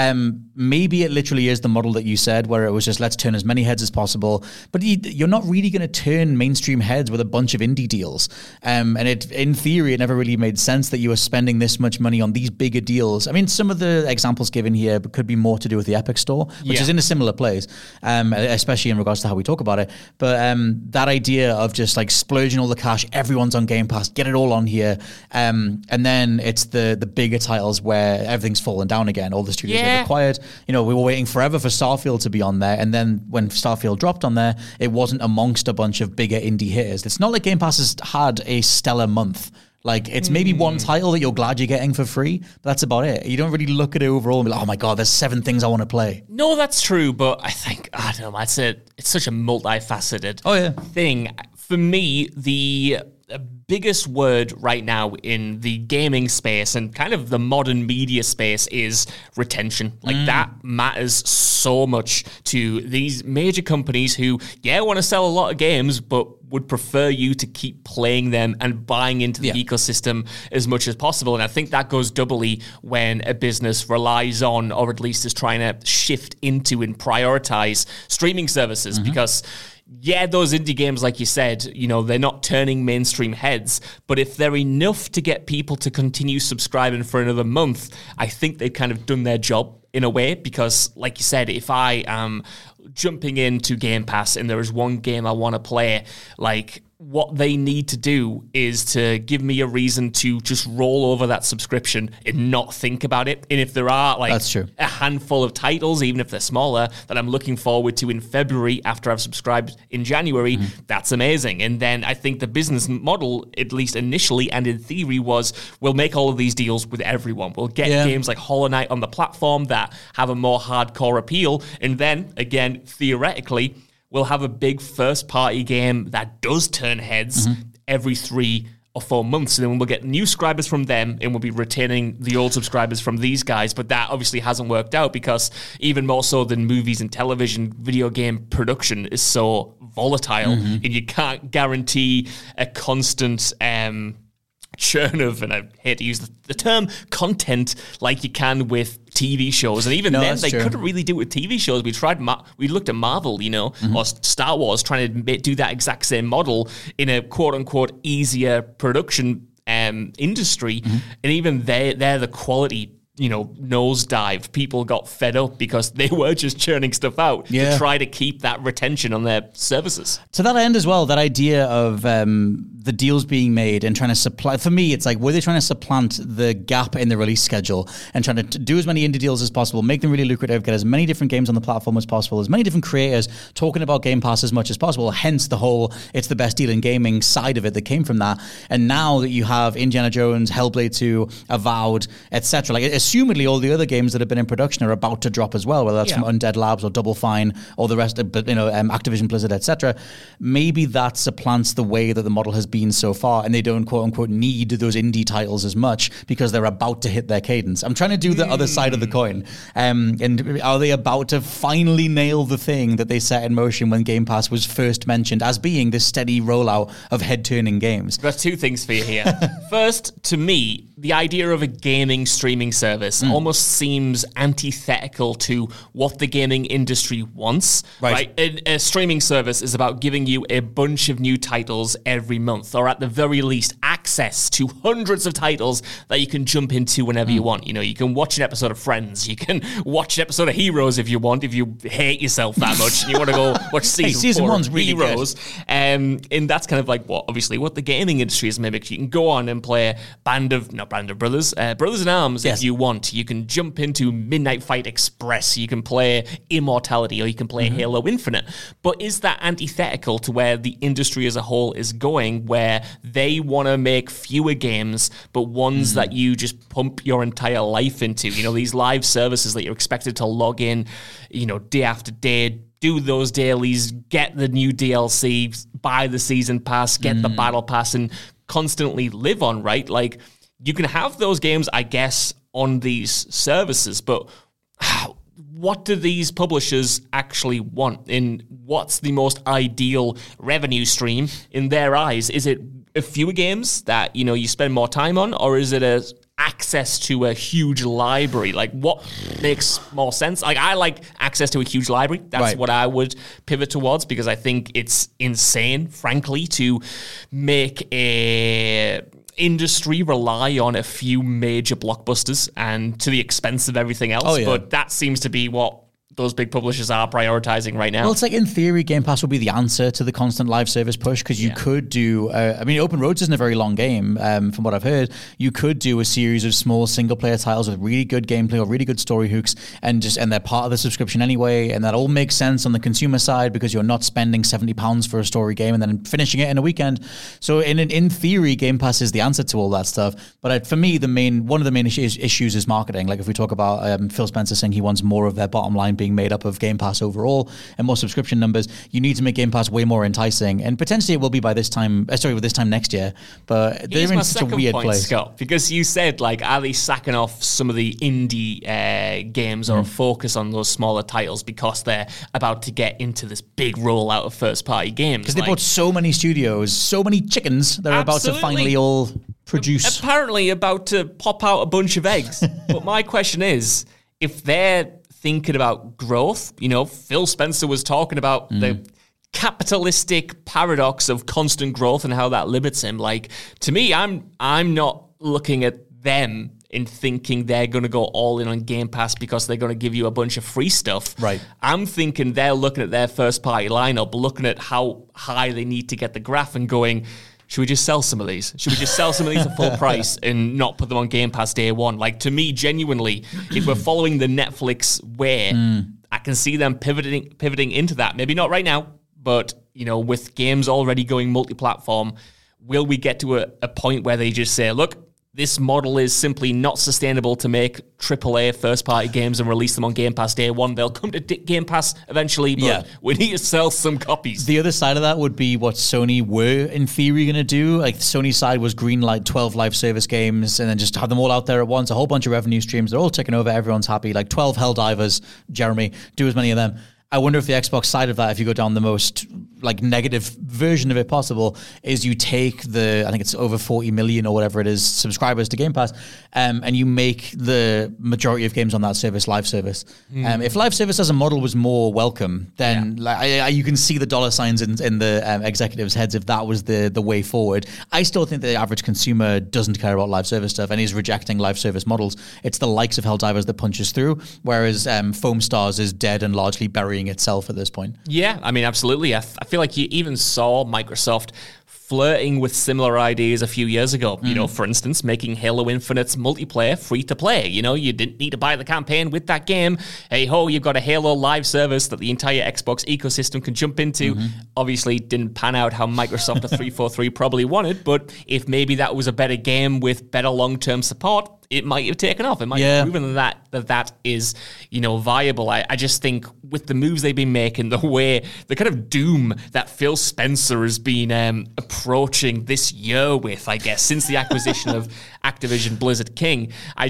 maybe it literally is the model that you said, where it was just let's turn as many heads as possible. But you're not really going to turn mainstream heads with a bunch of indie deals. And in theory, it never really made sense that you were spending this much money on these bigger deals. I mean, some of the examples given here could be more to do with the Epic Store, which is in a similar place, especially in regards to how we talk about it. But that idea of just like splurging all the cash, everyone's on Game Pass, get it all on here. And then it's the bigger titles where everything's fallen down again. All the studios get acquired. We were waiting forever for Starfield to be on there. And then when Starfield dropped on there, it wasn't amongst a bunch of bigger indie hitters. It's not like Game Pass has had a stellar month. Like, it's maybe one title that you're glad you're getting for free, but that's about it. You don't really look at it overall and be like, oh my God, there's 7 things I want to play.
No, that's true, but I think, I don't know, it's such a multifaceted thing. For me, the biggest word right now in the gaming space and kind of the modern media space is retention. Like that matters so much to these major companies who, want to sell a lot of games, but would prefer you to keep playing them and buying into the ecosystem as much as possible. And I think that goes doubly when a business relies on, or at least is trying to shift into and prioritize streaming services, because those indie games, like you said, they're not turning mainstream heads, but if they're enough to get people to continue subscribing for another month, I think they've kind of done their job in a way, because like you said, if I am jumping into Game Pass and there is one game I want to play, like what they need to do is to give me a reason to just roll over that subscription and not think about it. And if there are
That's true.
a handful of titles, even if they're smaller, that I'm looking forward to in February after I've subscribed in January, that's amazing. And then I think the business model, at least initially and in theory, was we'll make all of these deals with everyone. We'll get games like Hollow Knight on the platform that have a more hardcore appeal. And then, again, theoretically, we'll have a big first-party game that does turn heads every 3 or 4 months, and then we'll get new subscribers from them, and we'll be retaining the old subscribers from these guys. But that obviously hasn't worked out, because even more so than movies and television, video game production is so volatile, and you can't guarantee a constant churn of, and I hate to use the term, content like you can with TV shows. And even then, they couldn't really do it with TV shows. We tried, we looked at Marvel, or Star Wars, trying to do that exact same model in a quote-unquote easier production industry. And even there, the quality nosedived. People got fed up because they were just churning stuff out to try to keep that retention on their services.
To that end as well, that idea of the deals being made and trying to supply, for me, it's like, were they trying to supplant the gap in the release schedule and trying to do as many indie deals as possible, make them really lucrative, get as many different games on the platform as possible, as many different creators talking about Game Pass as much as possible, hence the whole it's the best deal in gaming side of it that came from that. And now that you have Indiana Jones, Hellblade 2, Avowed, etc., like assumedly all the other games that have been in production are about to drop as well, whether that's from Undead Labs or Double Fine or the rest of, Activision Blizzard, etc. Maybe that supplants the way that the model has been so far, and they don't quote unquote need those indie titles as much because they're about to hit their cadence. I'm trying to do the other side of the coin. And are they about to finally nail the thing that they set in motion when Game Pass was first mentioned as being this steady rollout of head-turning games?
There's 2 things for you here. First, to me, the idea of a gaming streaming service almost seems antithetical to what the gaming industry wants. Right? A streaming service is about giving you a bunch of new titles every month, or at the very least, access to hundreds of titles that you can jump into whenever you want. You can watch an episode of Friends. You can watch an episode of Heroes if you want, if you hate yourself that much and you want to go watch season 4 of really Heroes. And that's kind of like what the gaming industry has mimicked. You can go on and play Brothers in Arms if you want. You can jump into Midnight Fight Express. You can play Immortality, or you can play Halo Infinite. But is that antithetical to where the industry as a whole is going, where they want to make fewer games, but ones that you just pump your entire life into? These live services that you're expected to log in, day after day, do those dailies, get the new DLC, buy the season pass, get the battle pass, and constantly live on, right? Like, you can have those games, I guess, on these services, but what do these publishers actually want? And what's the most ideal revenue stream in their eyes? Is it a fewer games that, you spend more time on, or is it access to a huge library? Like, what makes more sense? Like, I like access to a huge library. That's what I would pivot towards, because I think it's insane, frankly, to make a industry rely on a few major blockbusters and to the expense of everything else. But that seems to be what those big publishers are prioritizing right now.
Well, it's like, in theory, Game Pass would be the answer to the constant live service push, because you could do, Open Roads isn't a very long game, from what I've heard. You could do a series of small single-player titles with really good gameplay or really good story hooks, and they're part of the subscription anyway, and that all makes sense on the consumer side, because you're not spending £70 for a story game and then finishing it in a weekend. So in theory, Game Pass is the answer to all that stuff. But for me, one of the main issues is marketing. Like, if we talk about Phil Spencer saying he wants more of their bottom line being made up of Game Pass overall and more subscription numbers, you need to make Game Pass way more enticing, and potentially it will be by this time next year. But they're in such a weird place,
Scott, because you said, like, are they sacking off some of the indie games or focus on those smaller titles because they're about to get into this big rollout of first-party games?
Because they bought so many studios, so many chickens, they're about to finally all produce.
Apparently about to pop out a bunch of eggs. But my question is, if they're thinking about growth, Phil Spencer was talking about the capitalistic paradox of constant growth and how that limits him. Like, to me, I'm not looking at them in thinking they're going to go all in on Game Pass because they're going to give you a bunch of free stuff.
Right.
I'm thinking they're looking at their first party lineup, looking at how high they need to get the graph and going, should we just sell some of these? Should we just sell some of these at full price and not put them on Game Pass day one? Like, to me, genuinely, if we're following the Netflix way, I can see them pivoting into that. Maybe not right now, but, with games already going multi-platform, will we get to a point where they just say, look, this model is simply not sustainable to make AAA first-party games and release them on Game Pass day one. They'll come to Game Pass eventually, but we need to sell some copies.
The other side of that would be what Sony were, in theory, going to do. Like, the Sony side was greenlight 12 live service games and then just have them all out there at once, a whole bunch of revenue streams. They're all ticking over. Everyone's happy. Like 12 Helldivers, Jeremy, do as many of them. I wonder if the Xbox side of that, if you go down the most negative version of it possible, is you take I think it's over 40 million or whatever it is, subscribers to Game Pass, and you make the majority of games on that service live service. If live service as a model was more welcome, then you can see the dollar signs in the executives' heads if that was the way forward. I still think the average consumer doesn't care about live service stuff and is rejecting live service models. It's the likes of Helldivers that punches through, whereas Foam Stars is dead and largely burying itself at this point.
Yeah, I mean, absolutely. I feel like you even saw Microsoft flirting with similar ideas a few years ago. For instance, making Halo Infinite's multiplayer free to play. You didn't need to buy the campaign with that game. Hey ho, you've got a Halo live service that the entire Xbox ecosystem can jump into. Obviously, didn't pan out how Microsoft 343 probably wanted, but if maybe that was a better game with better long-term support, it might have taken off. It might have proven that is, viable. I just think with the moves they've been making, the kind of doom that Phil Spencer has been approaching this year with, I guess, since the acquisition of Activision Blizzard King,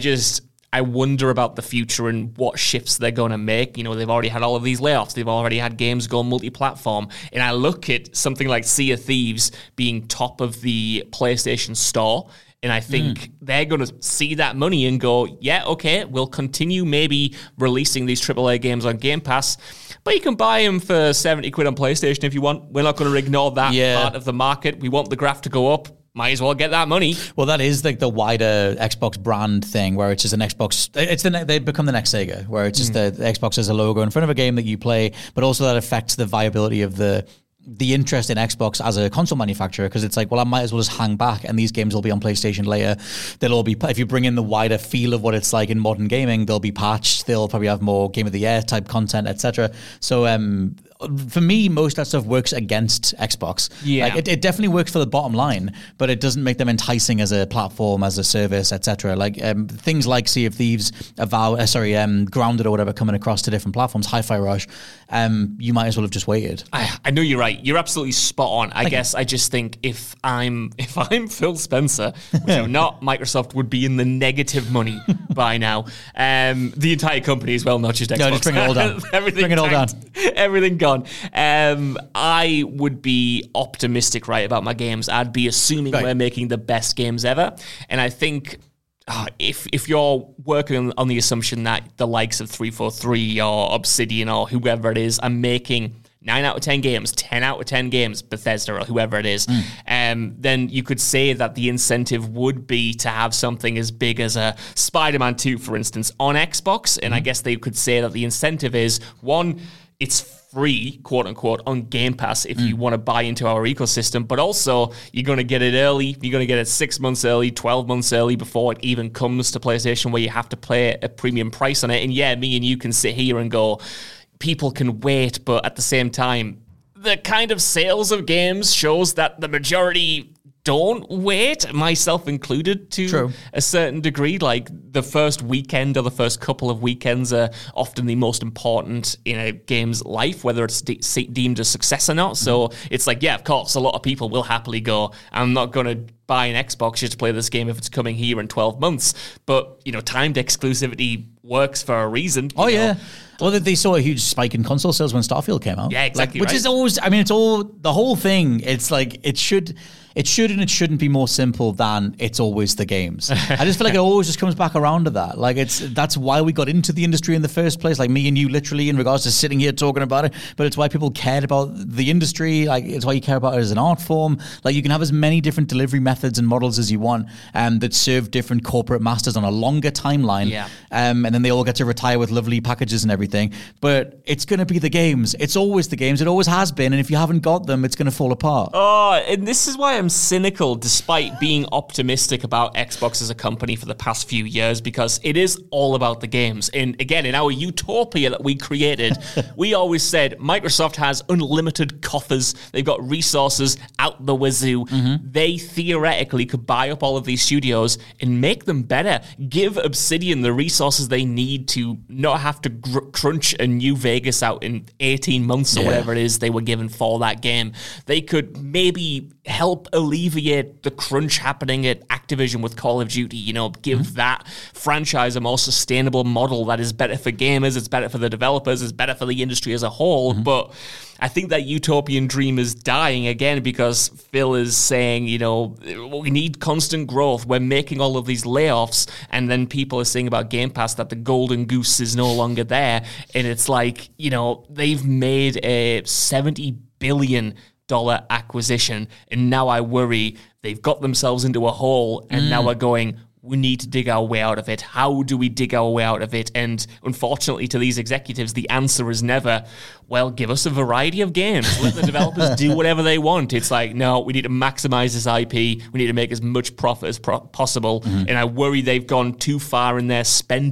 I wonder about the future and what shifts they're going to make. They've already had all of these layoffs. They've already had games go multi-platform. And I look at something like Sea of Thieves being top of the PlayStation Store, and I think they're going to see that money and go, yeah, okay, we'll continue maybe releasing these AAA games on Game Pass, but you can buy them for 70 quid on PlayStation if you want. We're not going to ignore that part of the market. We want the graph to go up. Might as well get that money.
Well, that is like the wider Xbox brand thing, where it's just an Xbox. They become the next Sega, where it's just the Xbox as a logo in front of a game that you play, but also that affects the viability of the interest in Xbox as a console manufacturer, because it's like, well, I might as well just hang back and these games will be on PlayStation later. They'll all be, if you bring in the wider feel of what it's like in modern gaming, they'll be patched, they'll probably have more Game of the Year type content, etc. So for me, most of that stuff works against Xbox.
Yeah.
Like it definitely works for the bottom line, but it doesn't make them enticing as a platform, as a service, etc. Like things like Sea of Thieves, Grounded or whatever coming across to different platforms, Hi-Fi Rush, you might as well have just waited.
I know you're right. You're absolutely spot on. I guess I just think if I'm Phil Spencer, which I'm not, Microsoft would be in the negative money by now. The entire company as well, not just Xbox.
No, just bring it all down.
Everything
bring it all down.
Everything gone. I would be optimistic, right, about my games. I'd be assuming we're making the best games ever. And I think if you're working on the assumption that the likes of 343 or Obsidian or whoever it is are making 9 out of 10 games, 10 out of 10 games, Bethesda or whoever it is, then you could say that the incentive would be to have something as big as a Spider-Man 2, for instance, on Xbox. And I guess they could say that the incentive is, one, it's free, quote unquote, on Game Pass if you want to buy into our ecosystem, but also you're going to get it early. You're going to get it 6 months early, 12 months early before it even comes to PlayStation, where you have to pay a premium price on it. And yeah, me and you can sit here and go, people can wait, but at the same time, the kind of sales of games shows that the majority don't wait, myself included, to a certain degree. Like the first weekend or the first couple of weekends are often the most important in a game's life, whether it's deemed a success or not. So it's like, yeah, of course, a lot of people will happily go, I'm not going to buy an Xbox just to play this game if it's coming here in 12 months. But, timed exclusivity works for a reason.
Oh, yeah. Well, they saw a huge spike in console sales when Starfield came out.
Yeah, exactly.
Which is always, it's all, the whole thing, it's like, it should and it shouldn't be more simple than it's always the games. I just feel like it always just comes back around to that. Like that's why we got into the industry in the first place. Like me and you, literally, in regards to sitting here talking about it. But it's why people cared about the industry. Like it's why you care about it as an art form. Like you can have as many different delivery methods and models as you want, that serve different corporate masters on a longer timeline.
Yeah.
And then they all get to retire with lovely packages and everything. But it's going to be the games. It's always the games. It always has been. And if you haven't got them, it's going to fall apart.
Oh, and this is why I'm cynical, despite being optimistic about Xbox as a company for the past few years, because it is all about the games. And again, in our utopia that we created, we always said Microsoft has unlimited coffers. They've got resources out the wazoo. They theoretically could buy up all of these studios and make them better. Give Obsidian the resources they need to not have to crunch a New Vegas out in 18 months or whatever it is they were given for that game. They could maybe help alleviate the crunch happening at Activision with Call of Duty, give that franchise a more sustainable model that is better for gamers, it's better for the developers, it's better for the industry as a whole. But I think that utopian dream is dying again because Phil is saying, we need constant growth. We're making all of these layoffs. And then people are saying about Game Pass that the golden goose is no longer there. And it's like, they've made a $70 billion acquisition. And now I worry they've got themselves into a hole. And now we're going, we need to dig our way out of it. How do we dig our way out of it? And unfortunately to these executives, the answer is never, well, give us a variety of games. Let the developers do whatever they want. It's like, no, we need to maximize this IP. We need to make as much profit as possible. And I worry they've gone too far in their spend.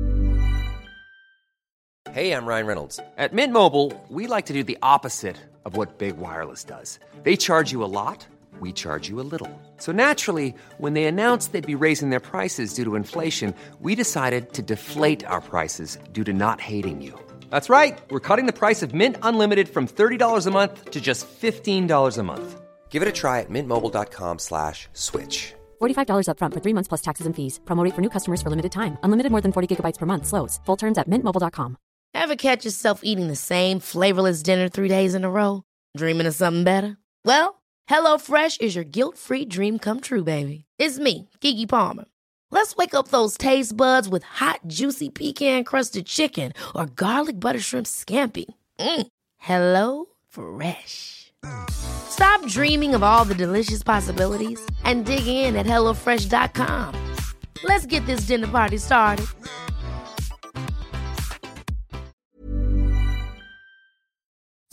Hey, I'm Ryan Reynolds. At Mint Mobile, we like to do the opposite of what Big Wireless does. They charge you a lot. We charge you a little. So naturally, when they announced they'd be raising their prices due to inflation, we decided to deflate our prices due to not hating you. That's right. We're cutting the price of Mint Unlimited from $30 a month to just $15 a month. Give it a try at mintmobile.com/switch.
$45 up front for 3 months plus taxes and fees. Promo rate for new customers for limited time. Unlimited more than 40 gigabytes per month. Slows full terms at mintmobile.com.
Ever catch yourself eating the same flavorless dinner 3 days in a row? Dreaming of something better? Well, HelloFresh is your guilt-free dream come true, baby. It's me, Keke Palmer. Let's wake up those taste buds with hot, juicy pecan-crusted chicken or garlic butter shrimp scampi. Hello Fresh. Stop dreaming of all the delicious possibilities and dig in at HelloFresh.com. Let's get this dinner party started.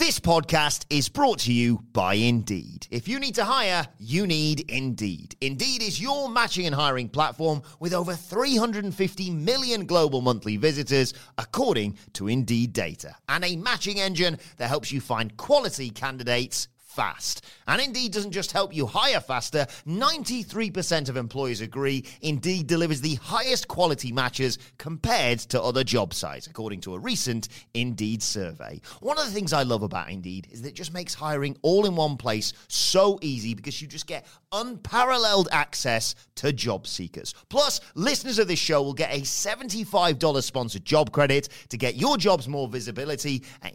This podcast is brought to you by Indeed. If you need to hire, you need Indeed. Indeed is your matching and hiring platform with over 350 million global monthly visitors, according to Indeed data, and a matching engine that helps you find quality candidates fast. And Indeed doesn't just help you hire faster. 93% of employers agree Indeed delivers the highest quality matches compared to other job sites, according to a recent Indeed survey. One of the things I love about Indeed is that it just makes hiring all in one place so easy because you just get unparalleled access to job seekers. Plus, listeners of this show will get a $75 sponsored job credit to get your jobs more visibility at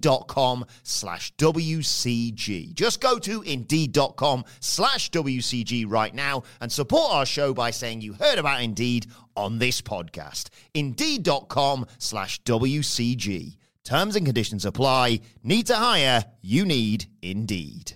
Indeed.com/WCG. Just go to Indeed.com/WCG right now and support our show by saying you heard about Indeed on this podcast. Indeed.com/WCG. Terms and conditions apply. Need to hire? You need Indeed.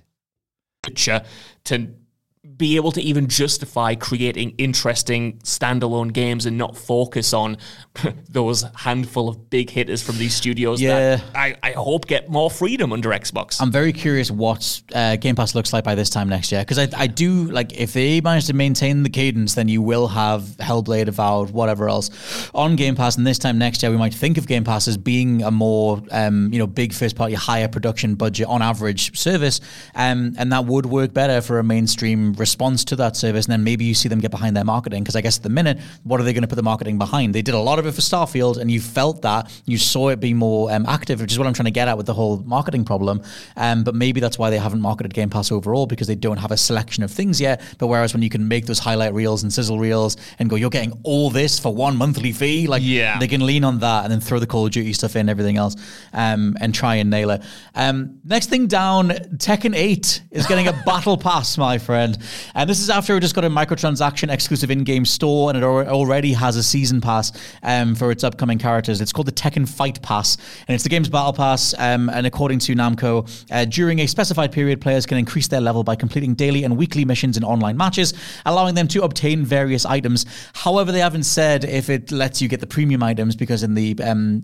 To be able to even justify creating interesting standalone games and not focus on those handful of big hitters from these studios that I hope get more freedom under Xbox.
I'm very curious what Game Pass looks like by this time next year, because I do, like, if they manage to maintain the cadence, then you will have Hellblade, Avowed, whatever else on Game Pass, and this time next year we might think of Game Pass as being a more big first party, higher production budget on average service, and that would work better for a mainstream response to that service. And then maybe you see them get behind their marketing, because I guess at the minute, what are they going to put the marketing behind? They did a lot of it for Starfield, and you felt that, you saw it be more active, which is what I'm trying to get at with the whole marketing problem. But maybe that's why they haven't marketed Game Pass overall, because they don't have a selection of things yet. But whereas when you can make those highlight reels and sizzle reels and go, you're getting all this for one monthly fee, they can lean on that and then throw the Call of Duty stuff in, everything else, and try and nail it. Next thing down, Tekken 8 is getting a battle pass, my friend. And this is after it just got a microtransaction exclusive in-game store, and it already has a season pass for its upcoming characters. It's called the Tekken Fight Pass, and it's the game's battle pass. And according to Namco, during a specified period, players can increase their level by completing daily and weekly missions in online matches, allowing them to obtain various items. However, they haven't said if it lets you get the premium items, because in the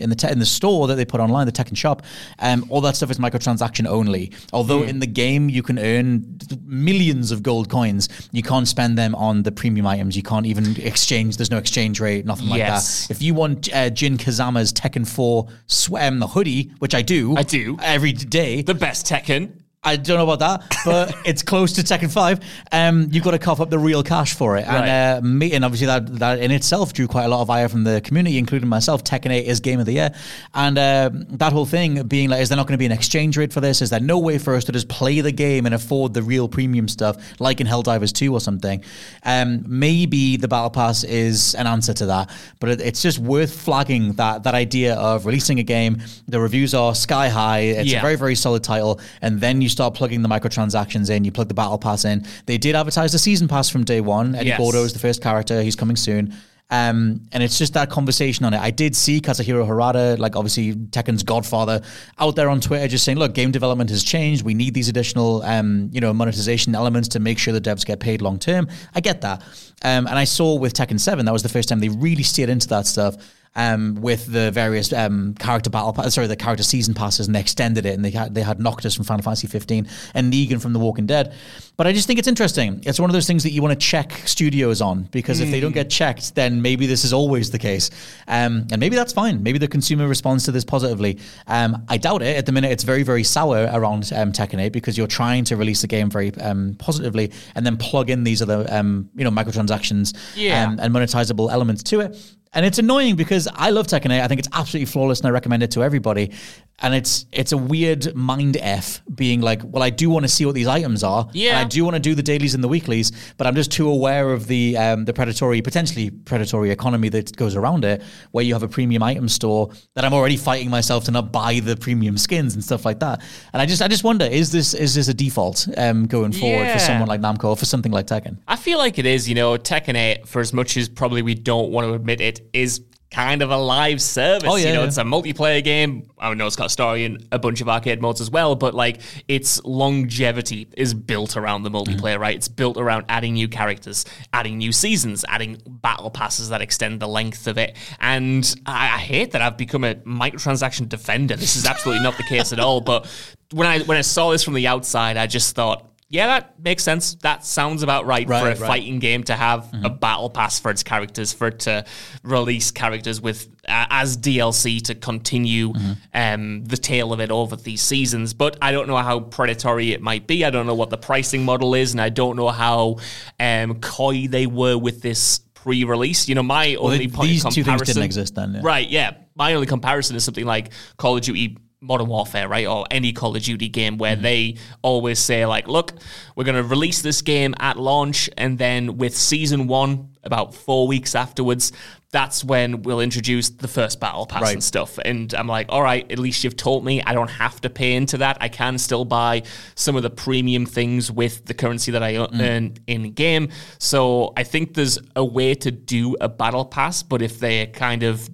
store that they put online, the Tekken shop, all that stuff is microtransaction only. Although in the game you can earn millions of gold coins, you can't spend them on the premium items. You can't even exchange. There's no exchange rate, nothing like that. If you want Jin Kazama's Tekken 4 hoodie, which I do every day,
the best Tekken.
I don't know about that, but it's close to Tekken 5. You've got to cough up the real cash for it.
Right.
And obviously that in itself drew quite a lot of ire from the community, including myself. Tekken 8 is Game of the Year. And that whole thing being like, is there not going to be an exchange rate for this? Is there no way for us to just play the game and afford the real premium stuff, like in Helldivers 2 or something? Maybe the Battle Pass is an answer to that. But it's just worth flagging that idea of releasing a game, the reviews are sky high, it's a very, very solid title, and then you start plugging the microtransactions in, you plug the battle pass in. They did advertise the season pass from day one. Eddie Gordo is the first character, he's coming soon. And it's just that conversation on it. I did see Kazuhiro Harada, like obviously Tekken's godfather, out there on Twitter just saying, look, game development has changed. We need these additional, monetization elements to make sure the devs get paid long term. I get that. And I saw with Tekken 7, that was the first time they really steered into that stuff. With the various the character season passes, and they extended it, and they had Noctis from Final Fantasy 15 and Negan from The Walking Dead. But I just think it's interesting. It's one of those things that you want to check studios on, because if they don't get checked, then maybe this is always the case. And maybe that's fine. Maybe the consumer responds to this positively. I doubt it. At the minute, it's very, very sour around Tekken 8, because you're trying to release the game very positively and then plug in these other microtransactions and monetizable elements to it. And it's annoying because I love Tekken 8. I think it's absolutely flawless, and I recommend it to everybody. And it's a weird mind F being like, well, I do want to see what these items are. Yeah. And I do want to do the dailies and the weeklies, but I'm just too aware of the potentially predatory economy that goes around it, where you have a premium item store that I'm already fighting myself to not buy the premium skins and stuff like that. And I just wonder, is this a default going forward for someone like Namco or for something like Tekken?
I feel like it is. Tekken 8, for as much as probably we don't want to admit it, is kind of a live service.
Oh, yeah,
It's a multiplayer game. I know it's got a story and a bunch of arcade modes as well, but like its longevity is built around the multiplayer, right? It's built around adding new characters, adding new seasons, adding battle passes that extend the length of it. And I hate that I've become a microtransaction defender. This is absolutely not the case at all. But when I saw this from the outside, I just thought, yeah, that makes sense. That sounds about right for a fighting game to have a battle pass for its characters, for it to release characters with as DLC to continue the tale of it over these seasons. But I don't know how predatory it might be. I don't know what the pricing model is, and I don't know how coy they were with this pre-release. My only point
these
of comparison...
two things didn't exist then. Yeah.
Right, yeah. My only comparison is something like Call of Duty Modern Warfare, right? Or any Call of Duty game where they always say like, look, we're going to release this game at launch, and then with Season 1, about 4 weeks afterwards, that's when we'll introduce the first battle pass and stuff. And I'm like, all right, at least you've told me I don't have to pay into that. I can still buy some of the premium things with the currency that I earn in-game. So I think there's a way to do a battle pass, but if they weren't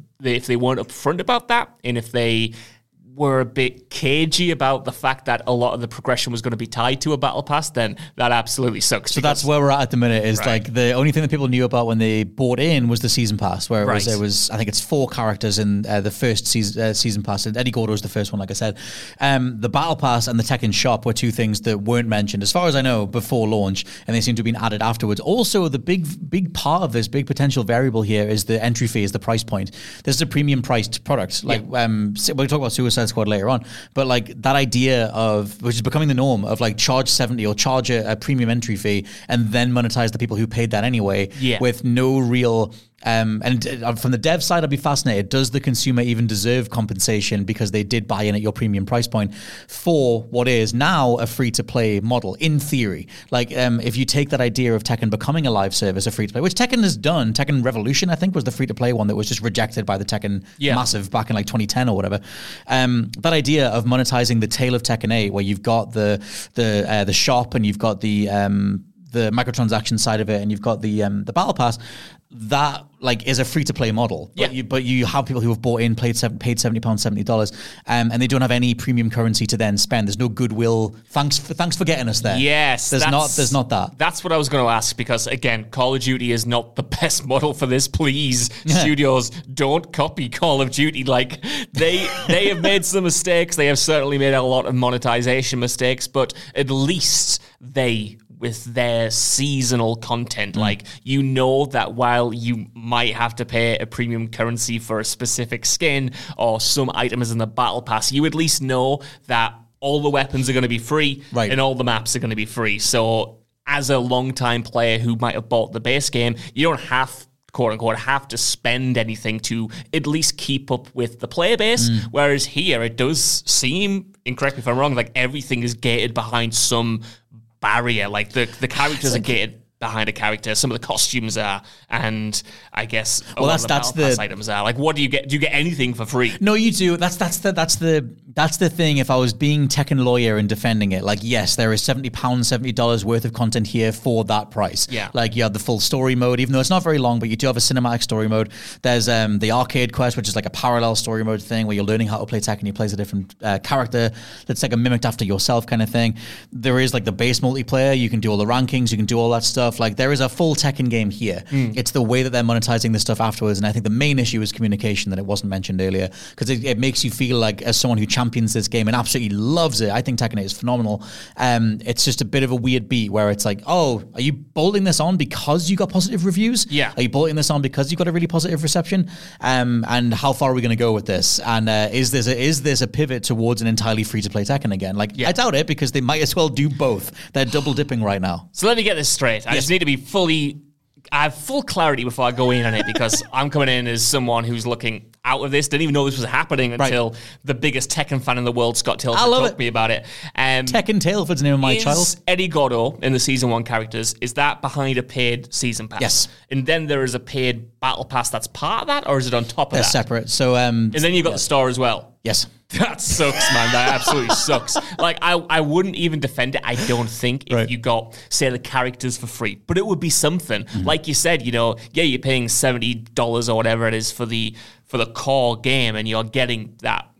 upfront about that, and if they were a bit cagey about the fact that a lot of the progression was going to be tied to a battle pass, then that absolutely sucks.
So that's where we're at the minute, is like the only thing that people knew about when they bought in was the season pass, where it was I think it's 4 characters in the first season pass. And Eddie Gordo was the first one, like I said. The battle pass and the Tekken shop were 2 things that weren't mentioned, as far as I know, before launch, and they seem to have been added afterwards. Also, the big part of this, big potential variable here is the entry fee, is the price point. This is a premium priced product. Like we'll talk about Suicide Squad later on, but like that idea of, which is becoming the norm, of like charge $70 or charge a premium entry fee and then monetize the people who paid that anyway, with no real and from the dev side, I'd be fascinated. Does the consumer even deserve compensation because they did buy in at your premium price point for what is now a free-to-play model, in theory? Like, if you take that idea of Tekken becoming a live service, a free-to-play, which Tekken has done. Tekken Revolution, I think, was the free-to-play one that was just rejected by the Tekken Massive back in like 2010 or whatever. That idea of monetizing the tail of Tekken 8, where you've got the shop and you've got the microtransaction side of it, and you've got the battle pass, that like is a free-to-play model. But you have people who have bought in, paid £70, $70, and they don't have any premium currency to then spend. There's no goodwill. Thanks for getting us there.
Yes.
There's not that.
That's what I was going to ask, because again, Call of Duty is not the best model for this. Please, studios, don't copy Call of Duty. Like, they have made some mistakes. They have certainly made a lot of monetization mistakes, but at least with their seasonal content, like, that while you might have to pay a premium currency for a specific skin or some items in the battle pass, you at least know that all the weapons are going to be free and all the maps are going to be free. So as a long-time player who might have bought the base game, you don't have, quote-unquote, have to spend anything to at least keep up with the player base. Whereas here, it does seem, and correct me if I'm wrong, like everything is gated behind some barrier. Like the characters are gated behind a character. Some of the costumes are, and I guess that's the items are. Like, what do you get? Do you get anything for free?
No, you do. That's the thing. If I was being Tekken lawyer and defending it, like, yes, there is $70 worth of content here for that price. Yeah, like you have the full story mode, even though it's not very long, but you do have a cinematic story mode. There's the arcade quest, which is like a parallel story mode thing where you're learning how to play Tekken. You play as a different character that's like a mimicked after yourself kind of thing. There is like the base multiplayer. You can do all the rankings. You can do all that stuff. Like, there is a full Tekken game here. It's the way that they're monetizing this stuff afterwards, and I think the main issue is communication, that it wasn't mentioned earlier, because it makes you feel like, as someone who champions this game and absolutely loves it, I think Tekken 8 is phenomenal, it's just a bit of a weird beat where it's like, oh, are you bolting this on because you got positive reviews? Yeah. Are you bolting this on because you got a really positive reception? And how far are we going to go with this? And is this a pivot towards an entirely free-to-play Tekken again? Like, I doubt it, because they might as well do both. They're double dipping right now.
So let me get this straight. I just need to be I have full clarity before I go in on it, because I'm coming in as someone who's looking out of this, didn't even know this was happening until the biggest Tekken fan in the world, Scott Tilford, told me about it.
Tekken Tilford's the name of my child.
Eddie Gordo in the Season 1 characters, is that behind a paid Season Pass?
Yes.
And then there is a paid Battle Pass that's part of that, or is it on top of that?
They're separate. So,
and then you've got the store as well?
Yes.
That sucks, man. That absolutely sucks. Like, I wouldn't even defend it, I don't think, if you got, say, the characters for free. But it would be something. Like you said, you're paying $70 or whatever it is for the core game, and you're getting that,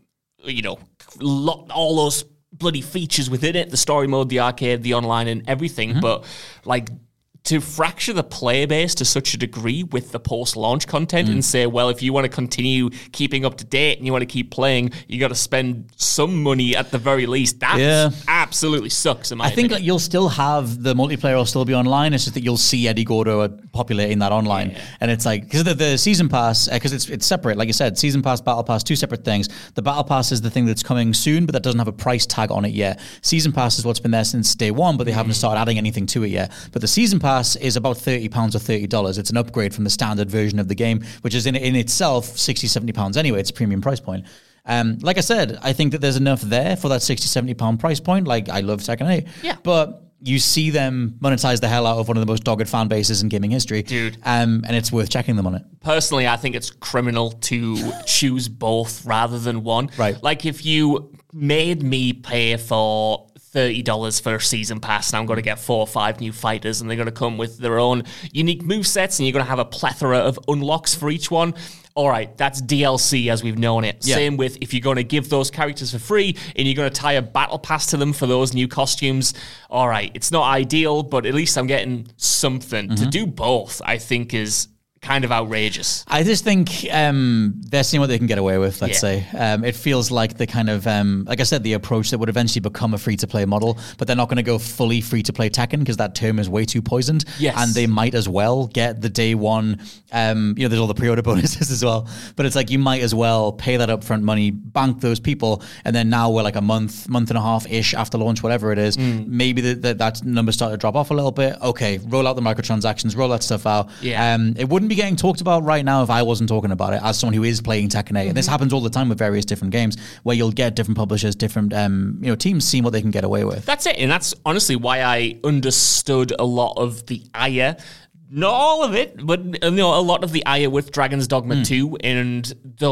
all those bloody features within it, the story mode, the arcade, the online, and everything. But, like, to fracture the player base to such a degree with the post-launch content and say, well, if you want to continue keeping up to date and you want to keep playing, you got to spend some money at the very least. That absolutely sucks, in my opinion.
I think you'll still have the multiplayer will still be online. It's just that you'll see Eddie Gordo populating that online. Yeah. And it's like, because the season pass, because it's separate, like you said, season pass, battle pass, two separate things. The battle pass is the thing that's coming soon, but that doesn't have a price tag on it yet. Season pass is what's been there since day one, but they haven't started adding anything to it yet. But the season pass is about £30 or $30. It's an upgrade from the standard version of the game, which is in itself £60, £70 anyway. It's a premium price point. Like I said, I think that there's enough there for that £60, £70 price point. Like, I love Tekken 8.
Yeah.
But you see them monetize the hell out of one of the most dogged fan bases in gaming history.
Dude.
And it's worth checking them on it.
Personally, I think it's criminal to choose both rather than one.
Right.
Like, if you made me pay for $30 for a season pass, and I'm going to get 4 or 5 new fighters, and they're going to come with their own unique movesets, and you're going to have a plethora of unlocks for each one. All right, that's DLC as we've known it. Yeah. Same with if you're going to give those characters for free and you're going to tie a battle pass to them for those new costumes. All right, it's not ideal, but at least I'm getting something. To do both, I think, is kind of outrageous.
I just think they're seeing what they can get away with, let's say. It feels like the kind of, like I said, the approach that would eventually become a free-to-play model, but they're not going to go fully free-to-play Tekken because that term is way too poisoned.
Yes.
And they might as well get the day one, there's all the pre-order bonuses as well, but it's like you might as well pay that upfront money, bank those people, and then now we're like a month and a half-ish after launch, whatever it is, maybe that number start to drop off a little bit. Okay, roll out the microtransactions, roll that stuff out.
Yeah.
It wouldn't be getting talked about right now if I wasn't talking about it as someone who is playing Tekken 8. And this happens all the time with various different games where you'll get different publishers, different teams seeing what they can get away with.
That's it. And that's honestly why I understood a lot of the ire. Not all of it, but a lot of the ire with Dragon's Dogma 2 and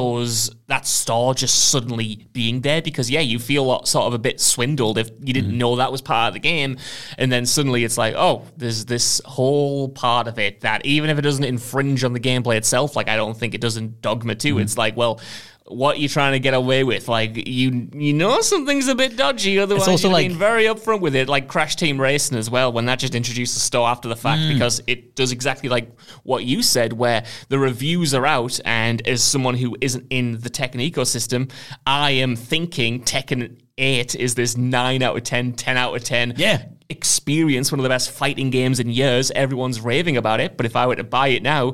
that store just suddenly being there because, you feel sort of a bit swindled if you didn't know that was part of the game. And then suddenly it's like, oh, there's this whole part of it that even if it doesn't infringe on the gameplay itself, like I don't think it does in Dogma 2, it's like, well, what are you trying to get away with? Like, you know something's a bit dodgy, otherwise
it's also
you're
like,
being very upfront with it, like Crash Team Racing as well, when that just introduced the store after the fact, because it does exactly like what you said, where the reviews are out, and as someone who isn't in the Tekken ecosystem, I am thinking Tekken 8 is this 9 out of 10, 10 out of 10.
Yeah.
Experience, one of the best fighting games in years. Everyone's raving about it, but if I were to buy it now,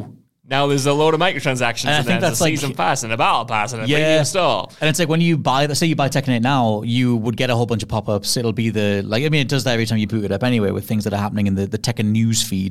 now there's a load of microtransactions, and then there's a season pass and a battle pass and a premium store.
And it's like when you buy, let's say you buy Tekken 8 now, you would get a whole bunch of pop-ups. It'll be it does that every time you boot it up anyway with things that are happening in the Tekken news feed.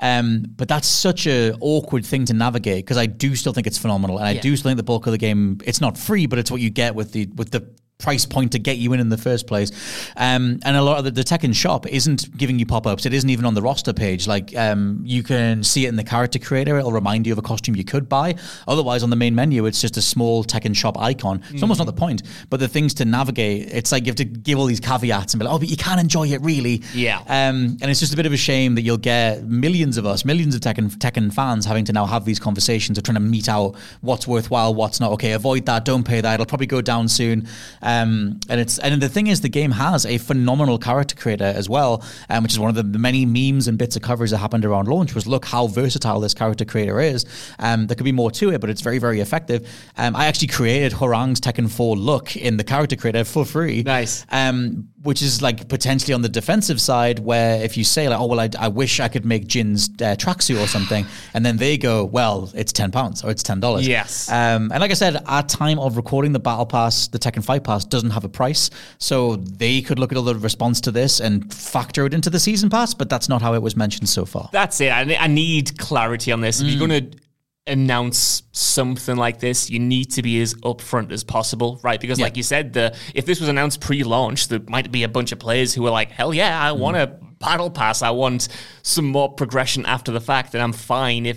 But that's such an awkward thing to navigate because I do still think it's phenomenal. And I do still think the bulk of the game, it's not free, but it's what you get with the price point to get you in the first place. And a lot of the Tekken shop isn't giving you pop-ups. It isn't even on the roster page. Like, you can see it in the character creator. It'll remind you of a costume you could buy. Otherwise, on the main menu, it's just a small Tekken shop icon. It's almost not the point. But the things to navigate, it's like you have to give all these caveats and be like, oh, but you can enjoy it, really.
Yeah.
And it's just a bit of a shame that you'll get millions of Tekken fans having to now have these conversations of trying to mete out what's worthwhile, what's not. Okay, avoid that, don't pay that. It'll probably go down soon. And the thing is, the game has a phenomenal character creator as well, which is one of the many memes and bits of coverage that happened around launch. Was look how versatile this character creator is. There could be more to it, but it's very, very effective. I actually created Hwoarang's Tekken 4 look in the character creator for free.
Nice.
Which is like potentially on the defensive side, where if you say like, oh well, I wish I could make Jin's tracksuit or something, and then they go, well, it's £10 or it's $10.
Yes.
And like I said, at time of recording, the Battle Pass, the Tekken 5 Pass, doesn't have a price, so they could look at all the response to this and factor it into the season pass, but that's not how it was mentioned so far.
That's it. I need clarity on this. If you're going to announce something like this, you need to be as upfront as possible, right? Because like you said, if this was announced pre-launch, there might be a bunch of players who are like, hell yeah, I want a battle pass, I want some more progression after the fact, and I'm fine if it's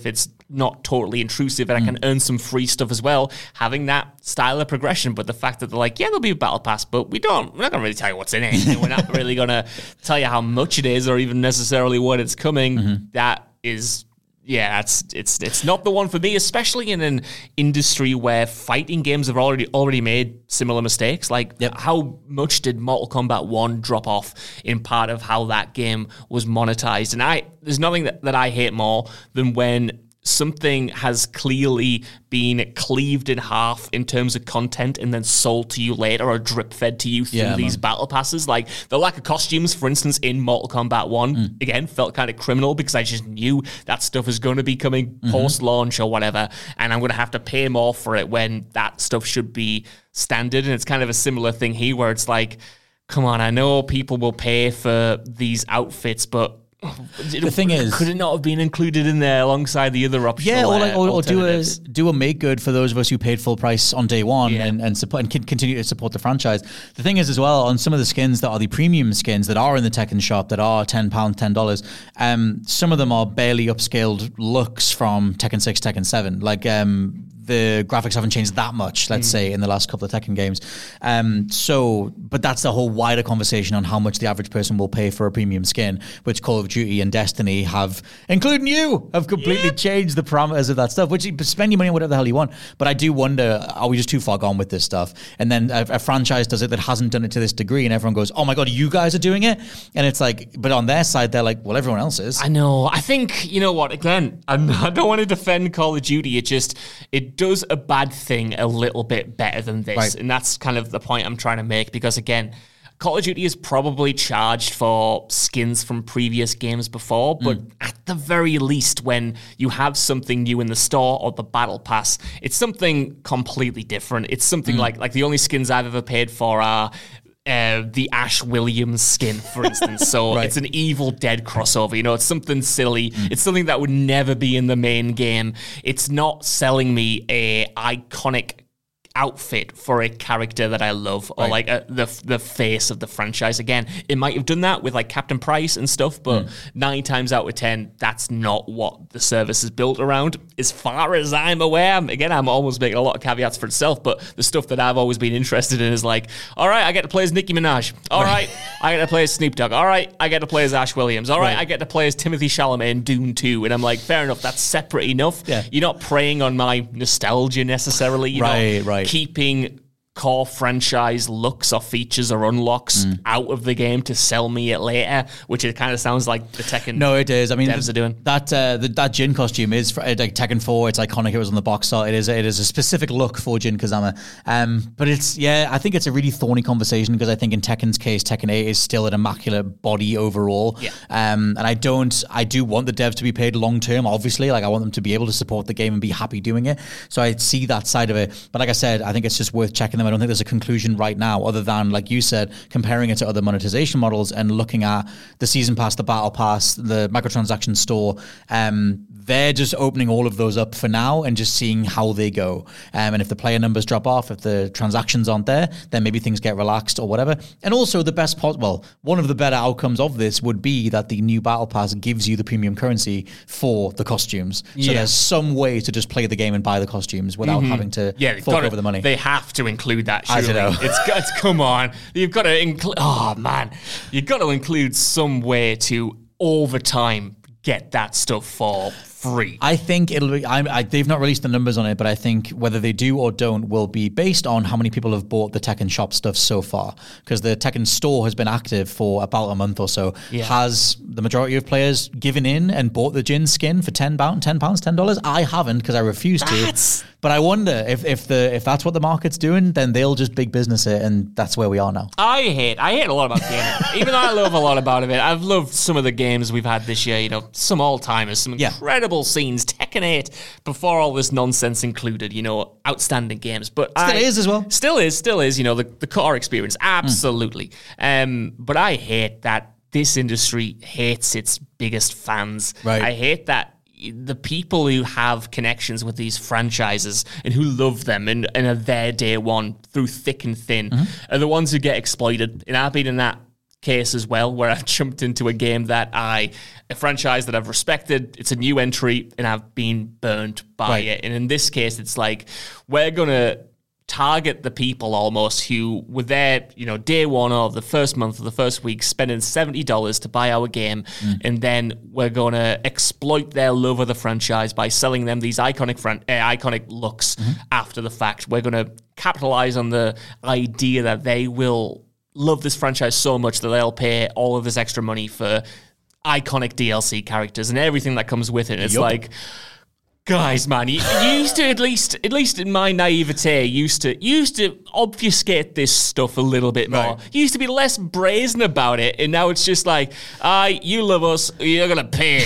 not totally intrusive, and I can earn some free stuff as well, having that style of progression. But the fact that they're like, yeah, there'll be a battle pass, but we're not going to really tell you what's in it. And we're not really going to tell you how much it is or even necessarily when it's coming. That is... Yeah, it's not the one for me, especially in an industry where fighting games have already made similar mistakes. Like, how much did Mortal Kombat 1 drop off in part of how that game was monetized? And there's nothing that I hate more than when something has clearly been cleaved in half in terms of content and then sold to you later or drip fed to you through these battle passes. Like the lack of costumes, for instance, in Mortal Kombat 1, again, felt kind of criminal because I just knew that stuff is going to be coming post-launch or whatever, and I'm going to have to pay more for it when that stuff should be standard. And it's kind of a similar thing here where it's like, come on, I know people will pay for these outfits, but
the thing is,
could it not have been included in there alongside the other options?
Yeah, or do a make good for those of us who paid full price on day one and support and continue to support the franchise. The thing is as well, on some of the skins that are the premium skins that are in the Tekken shop that are $10, some of them are barely upscaled looks from Tekken 6, Tekken 7. Like the graphics haven't changed that much, let's say, in the last couple of Tekken games. But that's the whole wider conversation on how much the average person will pay for a premium skin, which Call of Duty and Destiny have, including you, have completely changed the parameters of that stuff, which you spend your money on whatever the hell you want. But I do wonder, are we just too far gone with this stuff? And then a franchise does it that hasn't done it to this degree, and everyone goes, oh my God, you guys are doing it? And it's like, but on their side, they're like, well, everyone else is.
I know. I think, you know what, again, I don't want to defend Call of Duty. It does a bad thing a little bit better than this. Right. And that's kind of the point I'm trying to make, because again, Call of Duty is probably charged for skins from previous games before, but at the very least, when you have something new in the store or the battle pass, it's something completely different. It's something like the only skins I've ever paid for are the Ash Williams skin, for instance. So it's an Evil Dead crossover. You know, it's something silly. It's something that would never be in the main game. It's not selling me a iconic outfit for a character that I love, or like the face of the franchise. Again, it might have done that with like Captain Price and stuff, but 9 times out of 10, that's not what the service is built around, as far as I'm aware. Again, I'm almost making a lot of caveats for itself, but the stuff that I've always been interested in is like, all right, I get to play as Nicki Minaj. All right, I get to play as Snoop Dogg. All right, I get to play as Ash Williams. All right, I get to play as Timothy Chalamet in Dune 2. And I'm like, fair enough, that's separate enough. Yeah. You're not preying on my nostalgia necessarily. You're not keeping core franchise looks or features or unlocks out of the game to sell me it later, which it kind of sounds like the Tekken.
No, it is. I mean,
devs are doing
that Jin costume is for, like Tekken 4. It's iconic. It was on the box art. It is a specific look for Jin Kazama. But it's I think it's a really thorny conversation, because I think in Tekken's case, Tekken 8 is still an immaculate body overall. Yeah. And I do want the devs to be paid long term. Obviously, like I want them to be able to support the game and be happy doing it. So I see that side of it. But like I said, I think it's just worth checking them. I don't think there's a conclusion right now, other than, like you said, comparing it to other monetization models and looking at the season pass, the battle pass, the microtransaction store. They're just opening all of those up for now and just seeing how they go. And if the player numbers drop off, if the transactions aren't there, then maybe things get relaxed or whatever. And also one of the better outcomes of this would be that the new battle pass gives you the premium currency for the costumes. So there's some way to just play the game and buy the costumes without having to fork over the money.
They have to include that.
I don't know.
It's come on. You've got to include. Oh man, you've got to include some way to over time get that stuff for free.
I think it'll be. They've not released the numbers on it, but I think whether they do or don't will be based on how many people have bought the Tekken shop stuff so far. Because the Tekken store has been active for about a month or so. Yeah. Has the majority of players given in and bought the Jin skin for $10? I haven't, because I refuse to. But I wonder if that's what the market's doing, then they'll just big business it, and that's where we are now.
I hate a lot about gaming. Even though I love a lot about it, I've loved some of the games we've had this year. You know, some all-timers, some incredible scenes. Tekken 8, before all this nonsense included, you know, outstanding games. But
Still is as well.
Still is, you know, the core experience. Absolutely. But I hate that this industry hates its biggest fans.
Right.
I hate that the people who have connections with these franchises and who love them and are there day one through thick and thin are the ones who get exploited. And I've been in that case as well, where I've jumped into a franchise that I've respected. It's a new entry, and I've been burnt by it. And in this case, it's like we're gonna target the people almost who were there, day one of the first month of the first week, spending $70 to buy our game, and then we're going to exploit their love of the franchise by selling them these iconic looks after the fact. We're going to capitalize on the idea that they will love this franchise so much that they'll pay all of this extra money for iconic DLC characters and everything that comes with it. It's like, guys, man, you used to, at least in my naivete, used to obfuscate this stuff a little bit more.
Right.
You used to be less brazen about it, and now it's just like, you love us, you're gonna pay.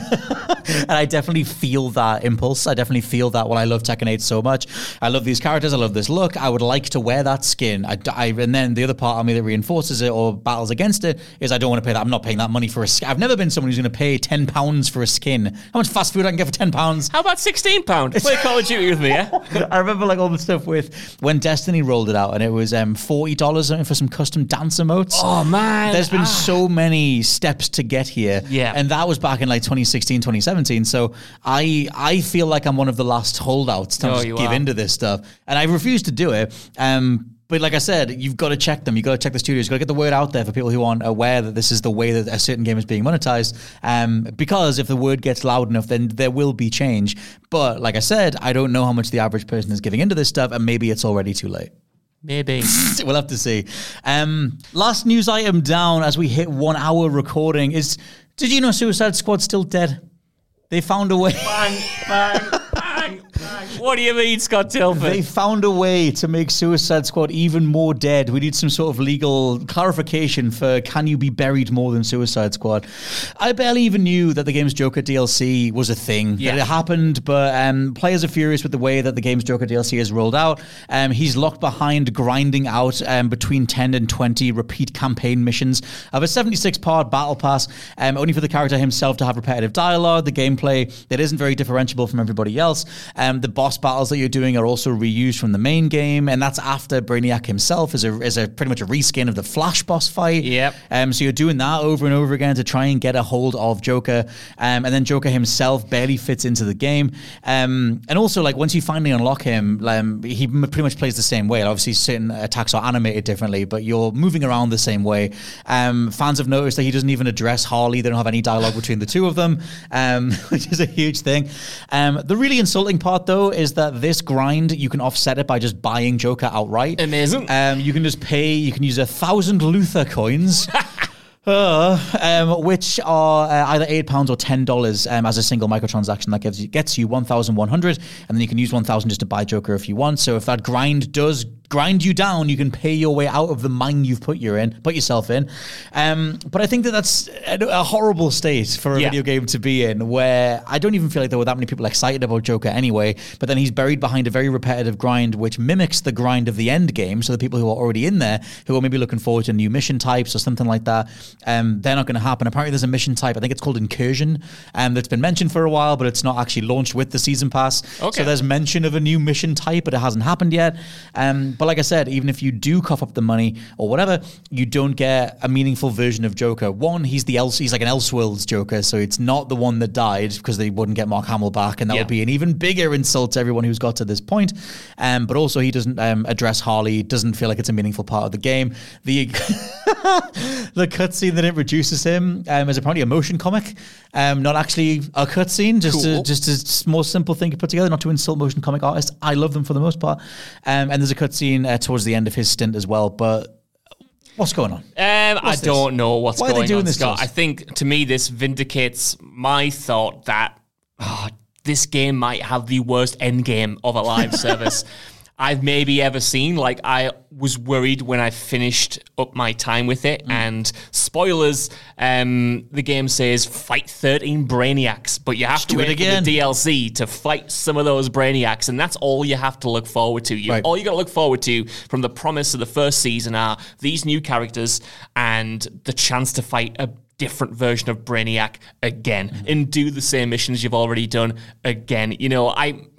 And I definitely feel that impulse. I definitely feel that when I love Tekken 8 so much. I love these characters. I love this look. I would like to wear that skin. And then the other part of me that reinforces it or battles against it is I don't want to pay that. I'm not paying that money for a skin. I've never been someone who's going to pay £10 for a skin. How much fast food I can get for £10?
How about £16? Play Call of Duty with me, yeah?
I remember like all the stuff with when Destiny rolled it out, and it was $40 for some custom dance emotes.
Oh, man.
There's been so many steps to get here.
Yeah.
And that was back in like 2016, 2017. So I feel like I'm one of the last holdouts to just give into this stuff. And I refuse to do it. But like I said, you've got to check them. You've got to check the studios. You've got to get the word out there for people who aren't aware that this is the way that a certain game is being monetized. Because if the word gets loud enough, then there will be change. But like I said, I don't know how much the average person is giving into this stuff, and maybe it's already too late.
Maybe.
We'll have to see. Last news item down as we hit 1 hour recording is, did you know Suicide Squad's still dead? They found a way.
Bang, bang, bang, bang. What do you mean, Scott Tilford?
They found a way to make Suicide Squad even more dead. We need some sort of legal clarification for can you be buried more than Suicide Squad? I barely even knew that the game's Joker DLC was a thing.
Yeah.
That it happened, but players are furious with the way that the game's Joker DLC is rolled out. He's locked behind grinding out between 10 and 20 repeat campaign missions of a 76-part battle pass, only for the character himself to have repetitive dialogue. The gameplay that isn't very differentiable from everybody else. The boss battles that you're doing are also reused from the main game, and that's after Brainiac himself is a pretty much a reskin of the Flash boss fight.
Yep.
So you're doing that over and over again to try and get a hold of Joker, and then Joker himself barely fits into the game. And also, like, once you finally unlock him, he pretty much plays the same way. Obviously, certain attacks are animated differently, but you're moving around the same way. Fans have noticed that he doesn't even address Harley. They don't have any dialogue between the two of them, which is a huge thing. The really insulting part, though, is that this grind, you can offset it by just buying Joker outright.
Amazing.
You can just pay, you can use 1,000 Luther coins. Which are either £8 or $10 as a single microtransaction that gets you 1,100, and then you can use 1,000 just to buy Joker if you want. So if that grind does grind you down, you can pay your way out of the mine you've put yourself in. But I think that's a horrible state for a video game to be in, where I don't even feel like there were that many people excited about Joker anyway, but then he's buried behind a very repetitive grind which mimics the grind of the end game. So the people who are already in there, who are maybe looking forward to new mission types or something like that, they're not going to happen. Apparently there's a mission type, I think it's called Incursion, that's been mentioned for a while, but it's not actually launched with the season pass. Okay. So there's mention of a new mission type, but it hasn't happened yet. But like I said, even if you do cough up the money or whatever, you don't get a meaningful version of Joker. One, he's like an Elseworlds Joker, so it's not the one that died, because they wouldn't get Mark Hamill back, and that would be an even bigger insult to everyone who's got to this point. But also, he doesn't address Harley, doesn't feel like it's a meaningful part of the game. The cutscene that introduces him is apparently a motion comic, not actually a cutscene, just a more simple thing to put together, not to insult motion comic artists. I love them for the most part. And there's a cutscene towards the end of his stint as well, but what's going on?
I don't know what's going on. Why are they doing this, Scott? I think, to me, this vindicates my thought that this game might have the worst end game of a live service I've maybe ever seen. Like, I was worried when I finished up my time with it, and spoilers, the game says fight 13 Brainiacs, but you have to wait for the DLC to fight some of those Brainiacs, and that's all you have to look forward to. All you got to look forward to from the promise of the first season are these new characters and the chance to fight a different version of Brainiac again and do the same missions you've already done again. You know,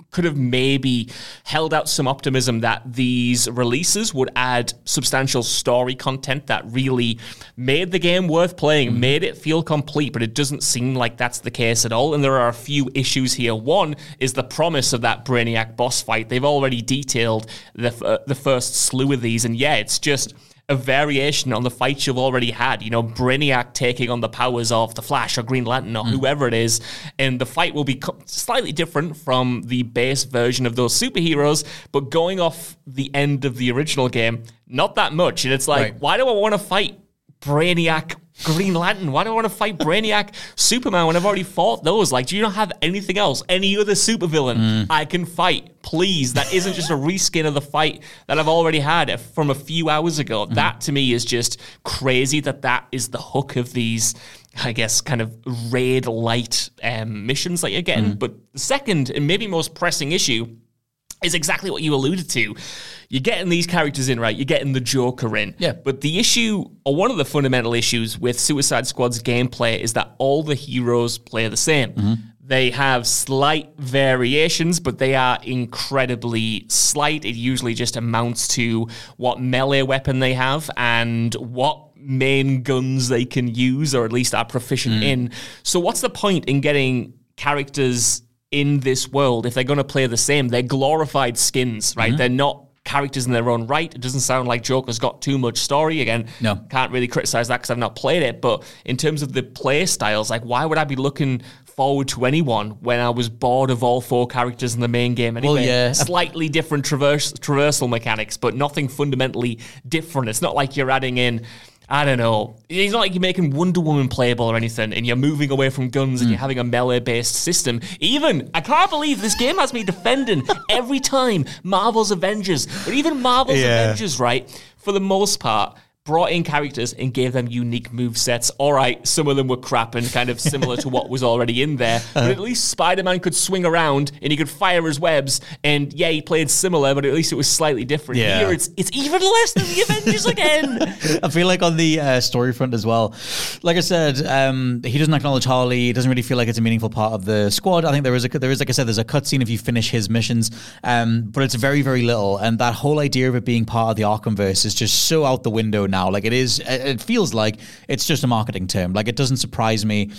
could have maybe held out some optimism that these releases would add substantial story content that really made the game worth playing, made it feel complete, but it doesn't seem like that's the case at all. And there are a few issues here. One is the promise of that Brainiac boss fight. They've already detailed the first slew of these, and yeah, it's just a variation on the fights you've already had. You know, Brainiac taking on the powers of the Flash or Green Lantern or whoever it is, and the fight will be slightly different from the base version of those superheroes, but going off the end of the original game, not that much. And it's like, why do I want to fight Brainiac Green Lantern? Why do I want to fight Brainiac Superman when I've already fought those? Like, do you not have anything else? Any other supervillain I can fight? Please, that isn't just a reskin of the fight that I've already had from a few hours ago. That, to me, is just crazy that is the hook of these, I guess, kind of raid light missions that you're getting. But the second and maybe most pressing issue is exactly what you alluded to. You're getting these characters in, right? You're getting the Joker in.
Yeah.
But the issue, or one of the fundamental issues with Suicide Squad's gameplay is that all the heroes play the same. They have slight variations, but they are incredibly slight. It usually just amounts to what melee weapon they have and what main guns they can use, or at least are proficient in. So what's the point in getting characters in this world if they're going to play the same? They're glorified skins, right? They're not characters in their own right. It doesn't sound like Joker's got too much story. Again, can't really criticize that because I've not played it. But in terms of the play styles, like, why would I be looking forward to anyone when I was bored of all four characters in the main game anyway?
Well, yeah.
Slightly different traversal mechanics, but nothing fundamentally different. It's not like you're adding in, I don't know, it's not like you're making Wonder Woman playable or anything and you're moving away from guns and you're having a melee-based system. Even, I can't believe this game has me defending every time Marvel's Avengers, but even Marvel's Avengers, right, for the most part, brought in characters and gave them unique movesets. All right, some of them were crap and kind of similar to what was already in there, but at least Spider-Man could swing around and he could fire his webs, and yeah, he played similar, but at least it was slightly different.
Yeah.
Here, it's even less than the Avengers again.
I feel like on the story front as well, like I said, he doesn't acknowledge Harley. He doesn't really feel like it's a meaningful part of the squad. I think there is, like I said, there's a cutscene if you finish his missions, but it's very, very little, and that whole idea of it being part of the Arkhamverse is just so out the window now. Like, it feels like it's just a marketing term. Like, it doesn't surprise me,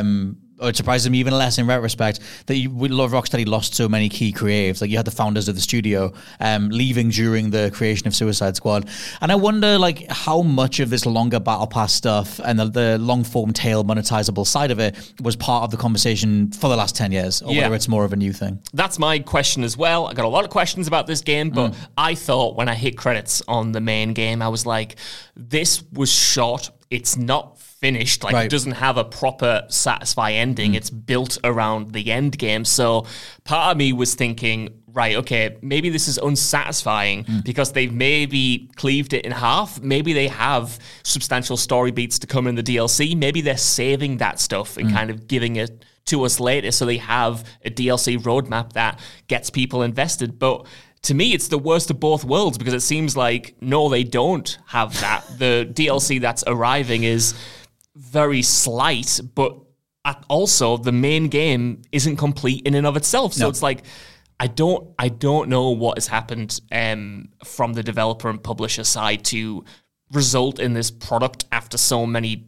or it surprises me even less in retrospect that Rocksteady lost so many key creatives. Like, you had the founders of the studio leaving during the creation of Suicide Squad. And I wonder, like, how much of this longer Battle Pass stuff and the long-form tail monetizable side of it was part of the conversation for the last 10 years, or whether it's more of a new thing.
That's my question as well. I got a lot of questions about this game, but I thought when I hit credits on the main game, I was like, this was short. It's not finished. Like, it doesn't have a proper satisfying ending. It's built around the end game. So part of me was thinking, right, okay, maybe this is unsatisfying because they've maybe cleaved it in half. Maybe they have substantial story beats to come in the DLC. Maybe they're saving that stuff and kind of giving it to us later so they have a DLC roadmap that gets people invested. But to me, it's the worst of both worlds because it seems like, no, they don't have that. The DLC that's arriving is very slight, but also the main game isn't complete in and of itself. So it's like, I don't know what has happened from the developer and publisher side to result in this product after so many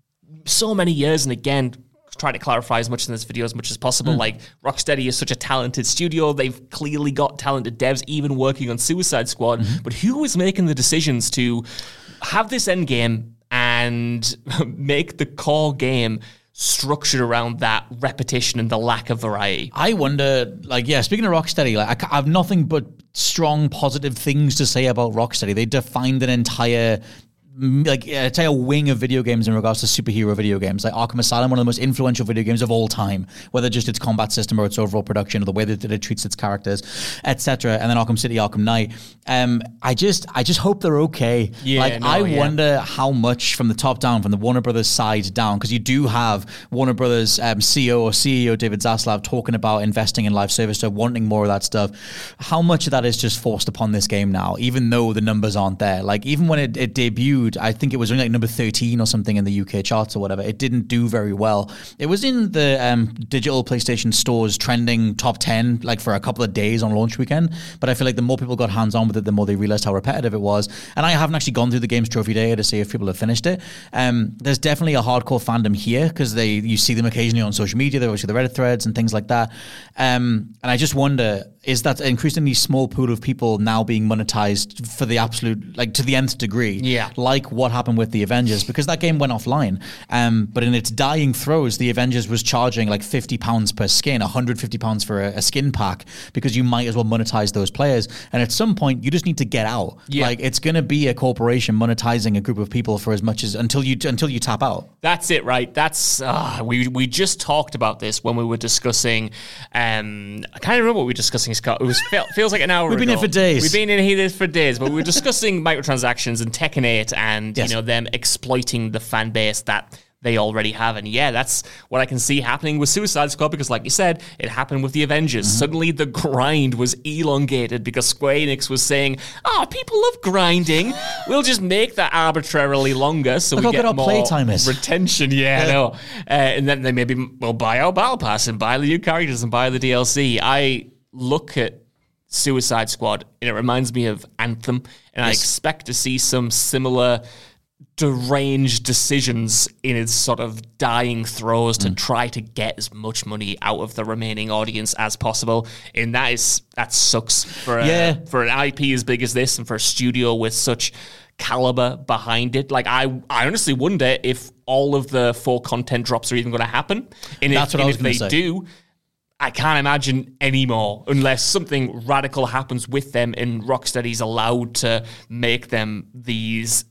years. And again, try to clarify as much in this video as much as possible. Like, Rocksteady is such a talented studio. They've clearly got talented devs even working on Suicide Squad. But who is making the decisions to have this end game and make the core game structured around that repetition and the lack of variety?
I wonder, like, speaking of Rocksteady, like, I have nothing but strong positive things to say about Rocksteady. They defined an entire wing of video games in regards to superhero video games. Like Arkham Asylum, one of the most influential video games of all time, whether just its combat system or its overall production or the way that it treats its characters, etc. And then Arkham City, Arkham Knight. I just hope they're okay. I wonder how much from the top down, from the Warner Brothers side down, because you do have Warner Brothers CEO David Zaslav talking about investing in live service, so wanting more of that stuff. How much of that is just forced upon this game now, even though the numbers aren't there? Like, even when it debuted debuted, I think it was only like number 13 or something in the UK charts or whatever. It didn't do very well. It was in the digital PlayStation stores trending top 10 like for a couple of days on launch weekend. But I feel like the more people got hands on with it, the more they realized how repetitive it was. And I haven't actually gone through the game's trophy data to see if people have finished it. There's definitely a hardcore fandom here because you see them occasionally on social media. They always see the Reddit threads and things like that. And I just wonder, is that increasingly small pool of people now being monetized for the absolute, like to the nth degree?
Yeah.
Like what happened with the Avengers, because that game went offline. But in its dying throes, the Avengers was charging like £50 per skin, £150 for a skin pack, because you might as well monetize those players. And at some point, you just need to get out.
Yeah.
Like it's going to be a corporation monetizing a group of people for as much as until you tap out.
That's it, right? That's we just talked about this when we were discussing. I can't remember what we were discussing, Scott. It feels like an hour.
We've been
ago.
here for days.
We've been in here for days, but we were discussing microtransactions and Tekken 8 and
Yes.
them exploiting the fan base that they already have. And yeah, that's what I can see happening with Suicide Squad, because like you said, it happened with the Avengers.
Mm-hmm.
Suddenly the grind was elongated because Square Enix was saying, people love grinding. We'll just make that arbitrarily longer so
Look
we
how
get
good our
more
playtime is.
retention. Yeah, I know. And then they maybe will buy our Battle Pass and buy the new characters and buy the DLC. I look at Suicide Squad and it reminds me of Anthem, and I expect to see some similar deranged decisions in its sort of dying throes to try to get as much money out of the remaining audience as possible. And that sucks for an IP as big as this and for a studio with such caliber behind it. Like I honestly wonder if all of the full content drops are even going to happen. And if they do, I can't imagine anymore unless something radical happens with them and Rocksteady's allowed to make them these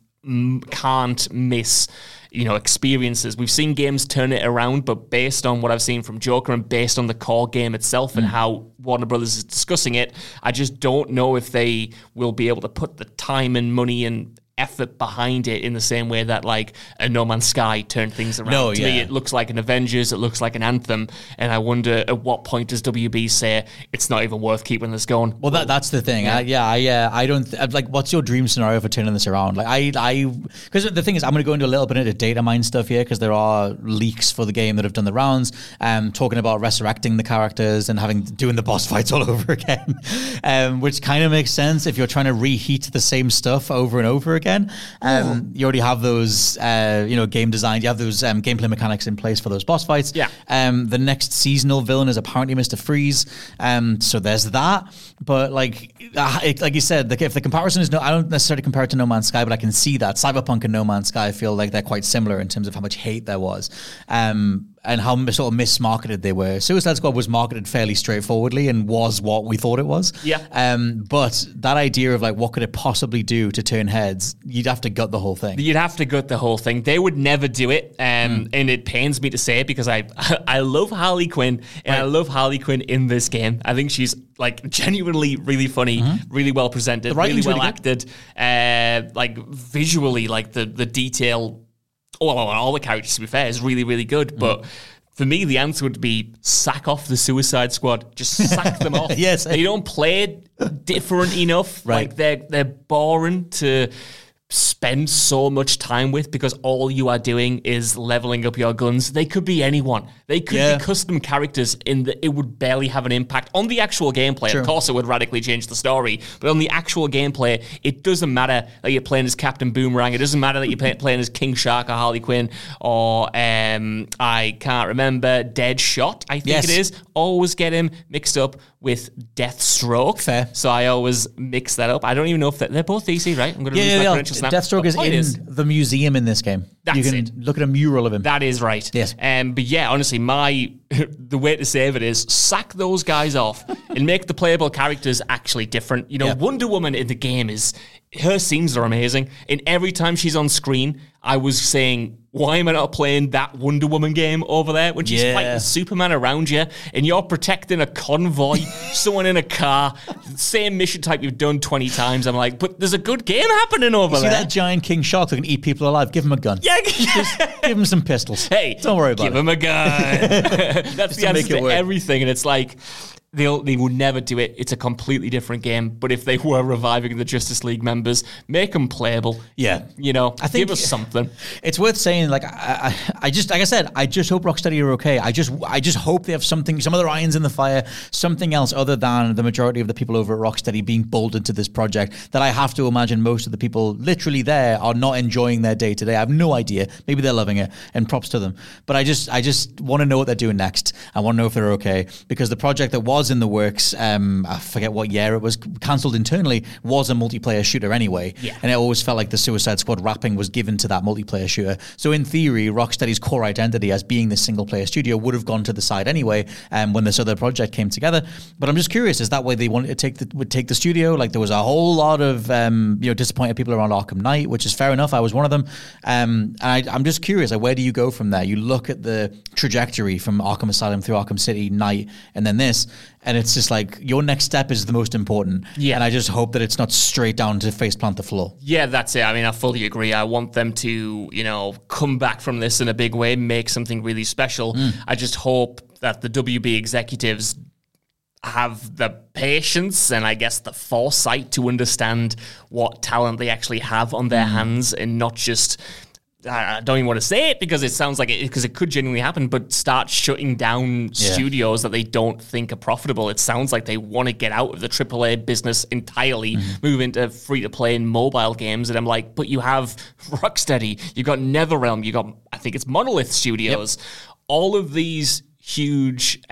can't miss, experiences. We've seen games turn it around, but based on what I've seen from Joker and based on the core game itself and how Warner Brothers is discussing it, I just don't know if they will be able to put the time and money and effort behind it in the same way that like a No Man's Sky turned things around. To me, it looks like an Avengers, it looks like an Anthem, and I wonder at what point does WB say it's not even worth keeping this going?
Well, that's the thing. I don't like. What's your dream scenario for turning this around? Like, because the thing is, I'm going to go into a little bit into data mine stuff here because there are leaks for the game that have done the rounds, talking about resurrecting the characters and doing the boss fights all over again, which kind of makes sense if you're trying to reheat the same stuff over and over again. You already have those, game design. You have those gameplay mechanics in place for those boss fights.
Yeah.
The next seasonal villain is apparently Mr. Freeze. So there's that. But like you said, if the comparison is I don't necessarily compare it to No Man's Sky, but I can see that Cyberpunk and No Man's Sky, I feel like they're quite similar in terms of how much hate there was. And how sort of mismarketed they were. Suicide Squad was marketed fairly straightforwardly and was what we thought it was.
Yeah.
But that idea of like, what could it possibly do to turn heads? You'd have to gut the whole thing.
You'd have to gut the whole thing. They would never do it. And it pains me to say it because I love Harley Quinn and I love Harley Quinn in this game. I think she's like genuinely really funny, really well presented, really well acted. Like visually, like the detail. All the characters, to be fair, is really, really good. But for me, the answer would be sack off the Suicide Squad. Just sack them off.
Yes.
They don't play different enough.
Right.
Like they're boring to spend so much time with because all you are doing is leveling up your guns. They could be anyone. They could be custom characters it would barely have an impact on the actual gameplay.
Sure.
Of course, it would radically change the story, but on the actual gameplay, it doesn't matter that you're playing as Captain Boomerang. It doesn't matter that you're playing as King Shark or Harley Quinn or I can't remember, Deadshot, I think it is. Always get him mixed up with Deathstroke.
Fair.
So I always mix that up. I don't even know if they're both DC, right? I'm going to lose my credentials now.
Deathstroke is in the museum in this game.
That's
you can
it.
look at a mural of him.
That is right.
Yes.
But yeah, honestly, the way to save it is sack those guys off and make the playable characters actually different. Wonder Woman in the game her scenes are amazing. And every time she's on screen, I was saying, why am I not playing that Wonder Woman game over there when she's fighting Superman around you and you're protecting a convoy, someone in a car, same mission type you've done 20 times. I'm like, but there's a good game happening over
See
there.
that giant king shark that can eat people alive? Give him a gun.
Yeah.
Just give him some pistols.
Hey,
don't worry about
give
it.
him a gun. That's the
to make
answer
it
to
work.
everything. And it's like, They would never do it. It's a completely different game. But if they were reviving the Justice League members, make them playable.
Yeah.
I think, give us something.
It's worth saying, like I just, like I said, I just hope Rocksteady are okay. I just hope they have some other irons in the fire, something else other than the majority of the people over at Rocksteady being pulled into this project that I have to imagine most of the people literally there are not enjoying their day to day. I have no idea. Maybe they're loving it, and props to them. But I just want to know what they're doing next. I want to know if they're okay, because the project that was in the works, I forget what year it was, cancelled internally, was a multiplayer shooter anyway.
Yeah.
And it always felt like the Suicide Squad wrapping was given to that multiplayer shooter. So in theory, Rocksteady's core identity as being this single player studio would have gone to the side anyway when this other project came together. But I'm just curious, is that way they wanted to take the studio? Like, there was a whole lot of disappointed people around Arkham Knight, which is fair enough. I was one of them. And I'm just curious, like, where do you go from there? You look at the trajectory from Arkham Asylum through Arkham City, Knight, and then this, and it's just like, your next step is the most important.
Yeah.
And I just hope that it's not straight down to faceplant the floor.
Yeah, that's it. I mean, I fully agree. I want them to, come back from this in a big way, make something really special. I just hope that the WB executives have the patience and I guess the foresight to understand what talent they actually have on their hands, and not just, I don't even want to say it because it sounds like it, because it could genuinely happen, but start shutting down studios that they don't think are profitable. It sounds like they want to get out of the AAA business entirely, move into free-to-play and mobile games, and I'm like, but you have Rocksteady, you've got NetherRealm, you got, I think it's Monolith Studios, all of these huge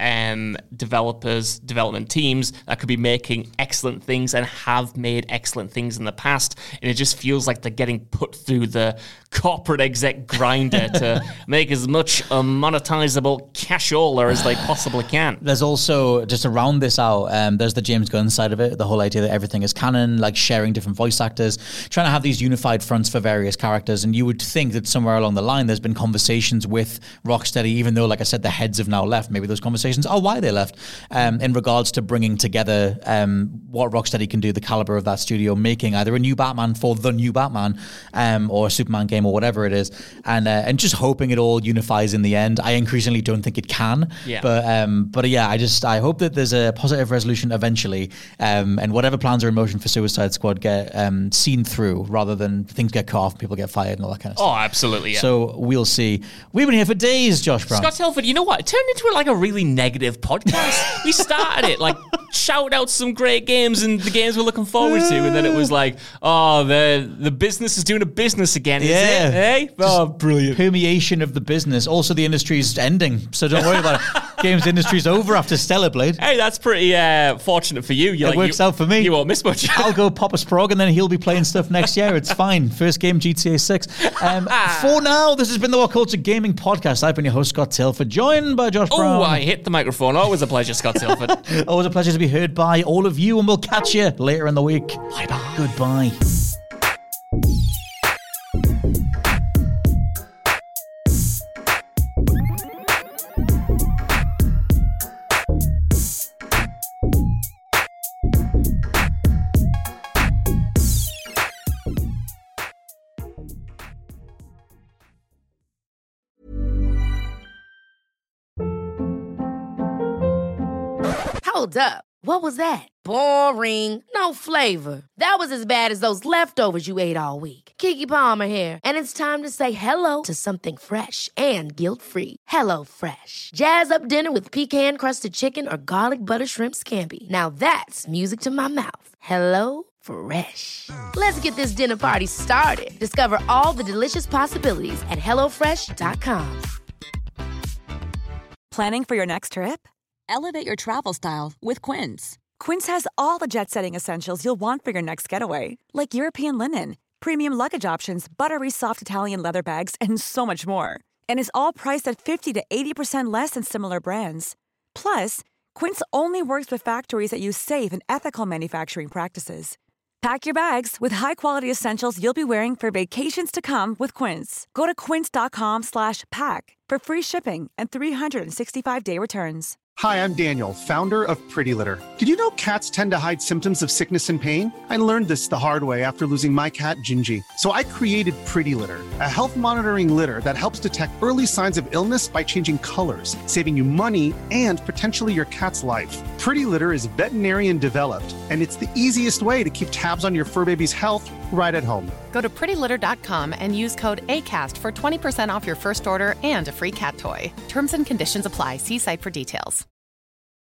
development teams that could be making excellent things and have made excellent things in the past, and it just feels like they're getting put through the corporate exec grinder to make as much a monetizable cashola as they possibly can.
There's also, just to round this out, there's the James Gunn side of it, the whole idea that everything is canon, like sharing different voice actors, trying to have these unified fronts for various characters, and you would think that somewhere along the line there's been conversations with Rocksteady, even though, like I said, the heads have now left. Maybe those conversations are why they left, in regards to bringing together what Rocksteady can do, the caliber of that studio, making either a new Batman for the new Batman, or a Superman game, or whatever it is, and just hoping it all unifies in the end. I increasingly don't think it can, but yeah, I hope that there's a positive resolution eventually, and whatever plans are in motion for Suicide Squad get seen through, rather than things get cut off, people get fired, and all that kind of stuff.
Oh, absolutely, yeah.
So we'll see. We've been here for days, Josh Brown.
Scott Telford, you know what? It turned into like a really negative podcast. We started it like shout out some great games and the games we're looking forward to, and then it was like, oh, the business is doing a business again, is it? Hey? Oh, brilliant.
Permeation of the business. Also, the industry's ending, so don't worry about it. Games industry's over after Stellar Blade.
Hey, that's pretty fortunate for you.
It works out for me.
You won't miss much.
I'll go pop a sprog, and then he'll be playing stuff next year. It's fine. First game, GTA 6. For now, this has been the What Culture Gaming Podcast. I've been your host, Scott Tilford, joined by Josh Brown.
Oh, I hit the microphone. Always a pleasure, Scott Tilford.
Always a pleasure to be heard by all of you, and we'll catch you later in the week.
Bye-bye.
Goodbye.
Hold up. What was that? Boring. No flavor. That was as bad as those leftovers you ate all week. Keke Palmer here, and it's time to say hello to something fresh and guilt-free. Hello Fresh. Jazz up dinner with pecan-crusted chicken or garlic butter shrimp scampi. Now that's music to my mouth. Hello Fresh. Let's get this dinner party started. Discover all the delicious possibilities at hellofresh.com.
Planning for your next trip?
Elevate your travel style with Quince.
Quince has all the jet-setting essentials you'll want for your next getaway, like European linen, premium luggage options, buttery soft Italian leather bags, and so much more. And is all priced at 50 to 80% less than similar brands. Plus, Quince only works with factories that use safe and ethical manufacturing practices. Pack your bags with high-quality essentials you'll be wearing for vacations to come with Quince. Go to quince.com/pack for free shipping and 365-day returns.
Hi, I'm Daniel, founder of Pretty Litter. Did you know cats tend to hide symptoms of sickness and pain? I learned this the hard way after losing my cat, Gingy. So I created Pretty Litter, a health monitoring litter that helps detect early signs of illness by changing colors, saving you money and potentially your cat's life. Pretty Litter is veterinarian developed, and it's the easiest way to keep tabs on your fur baby's health right at home.
Go to prettylitter.com and use code ACAST for 20% off your first order and a free cat toy. Terms and conditions apply. See site for details.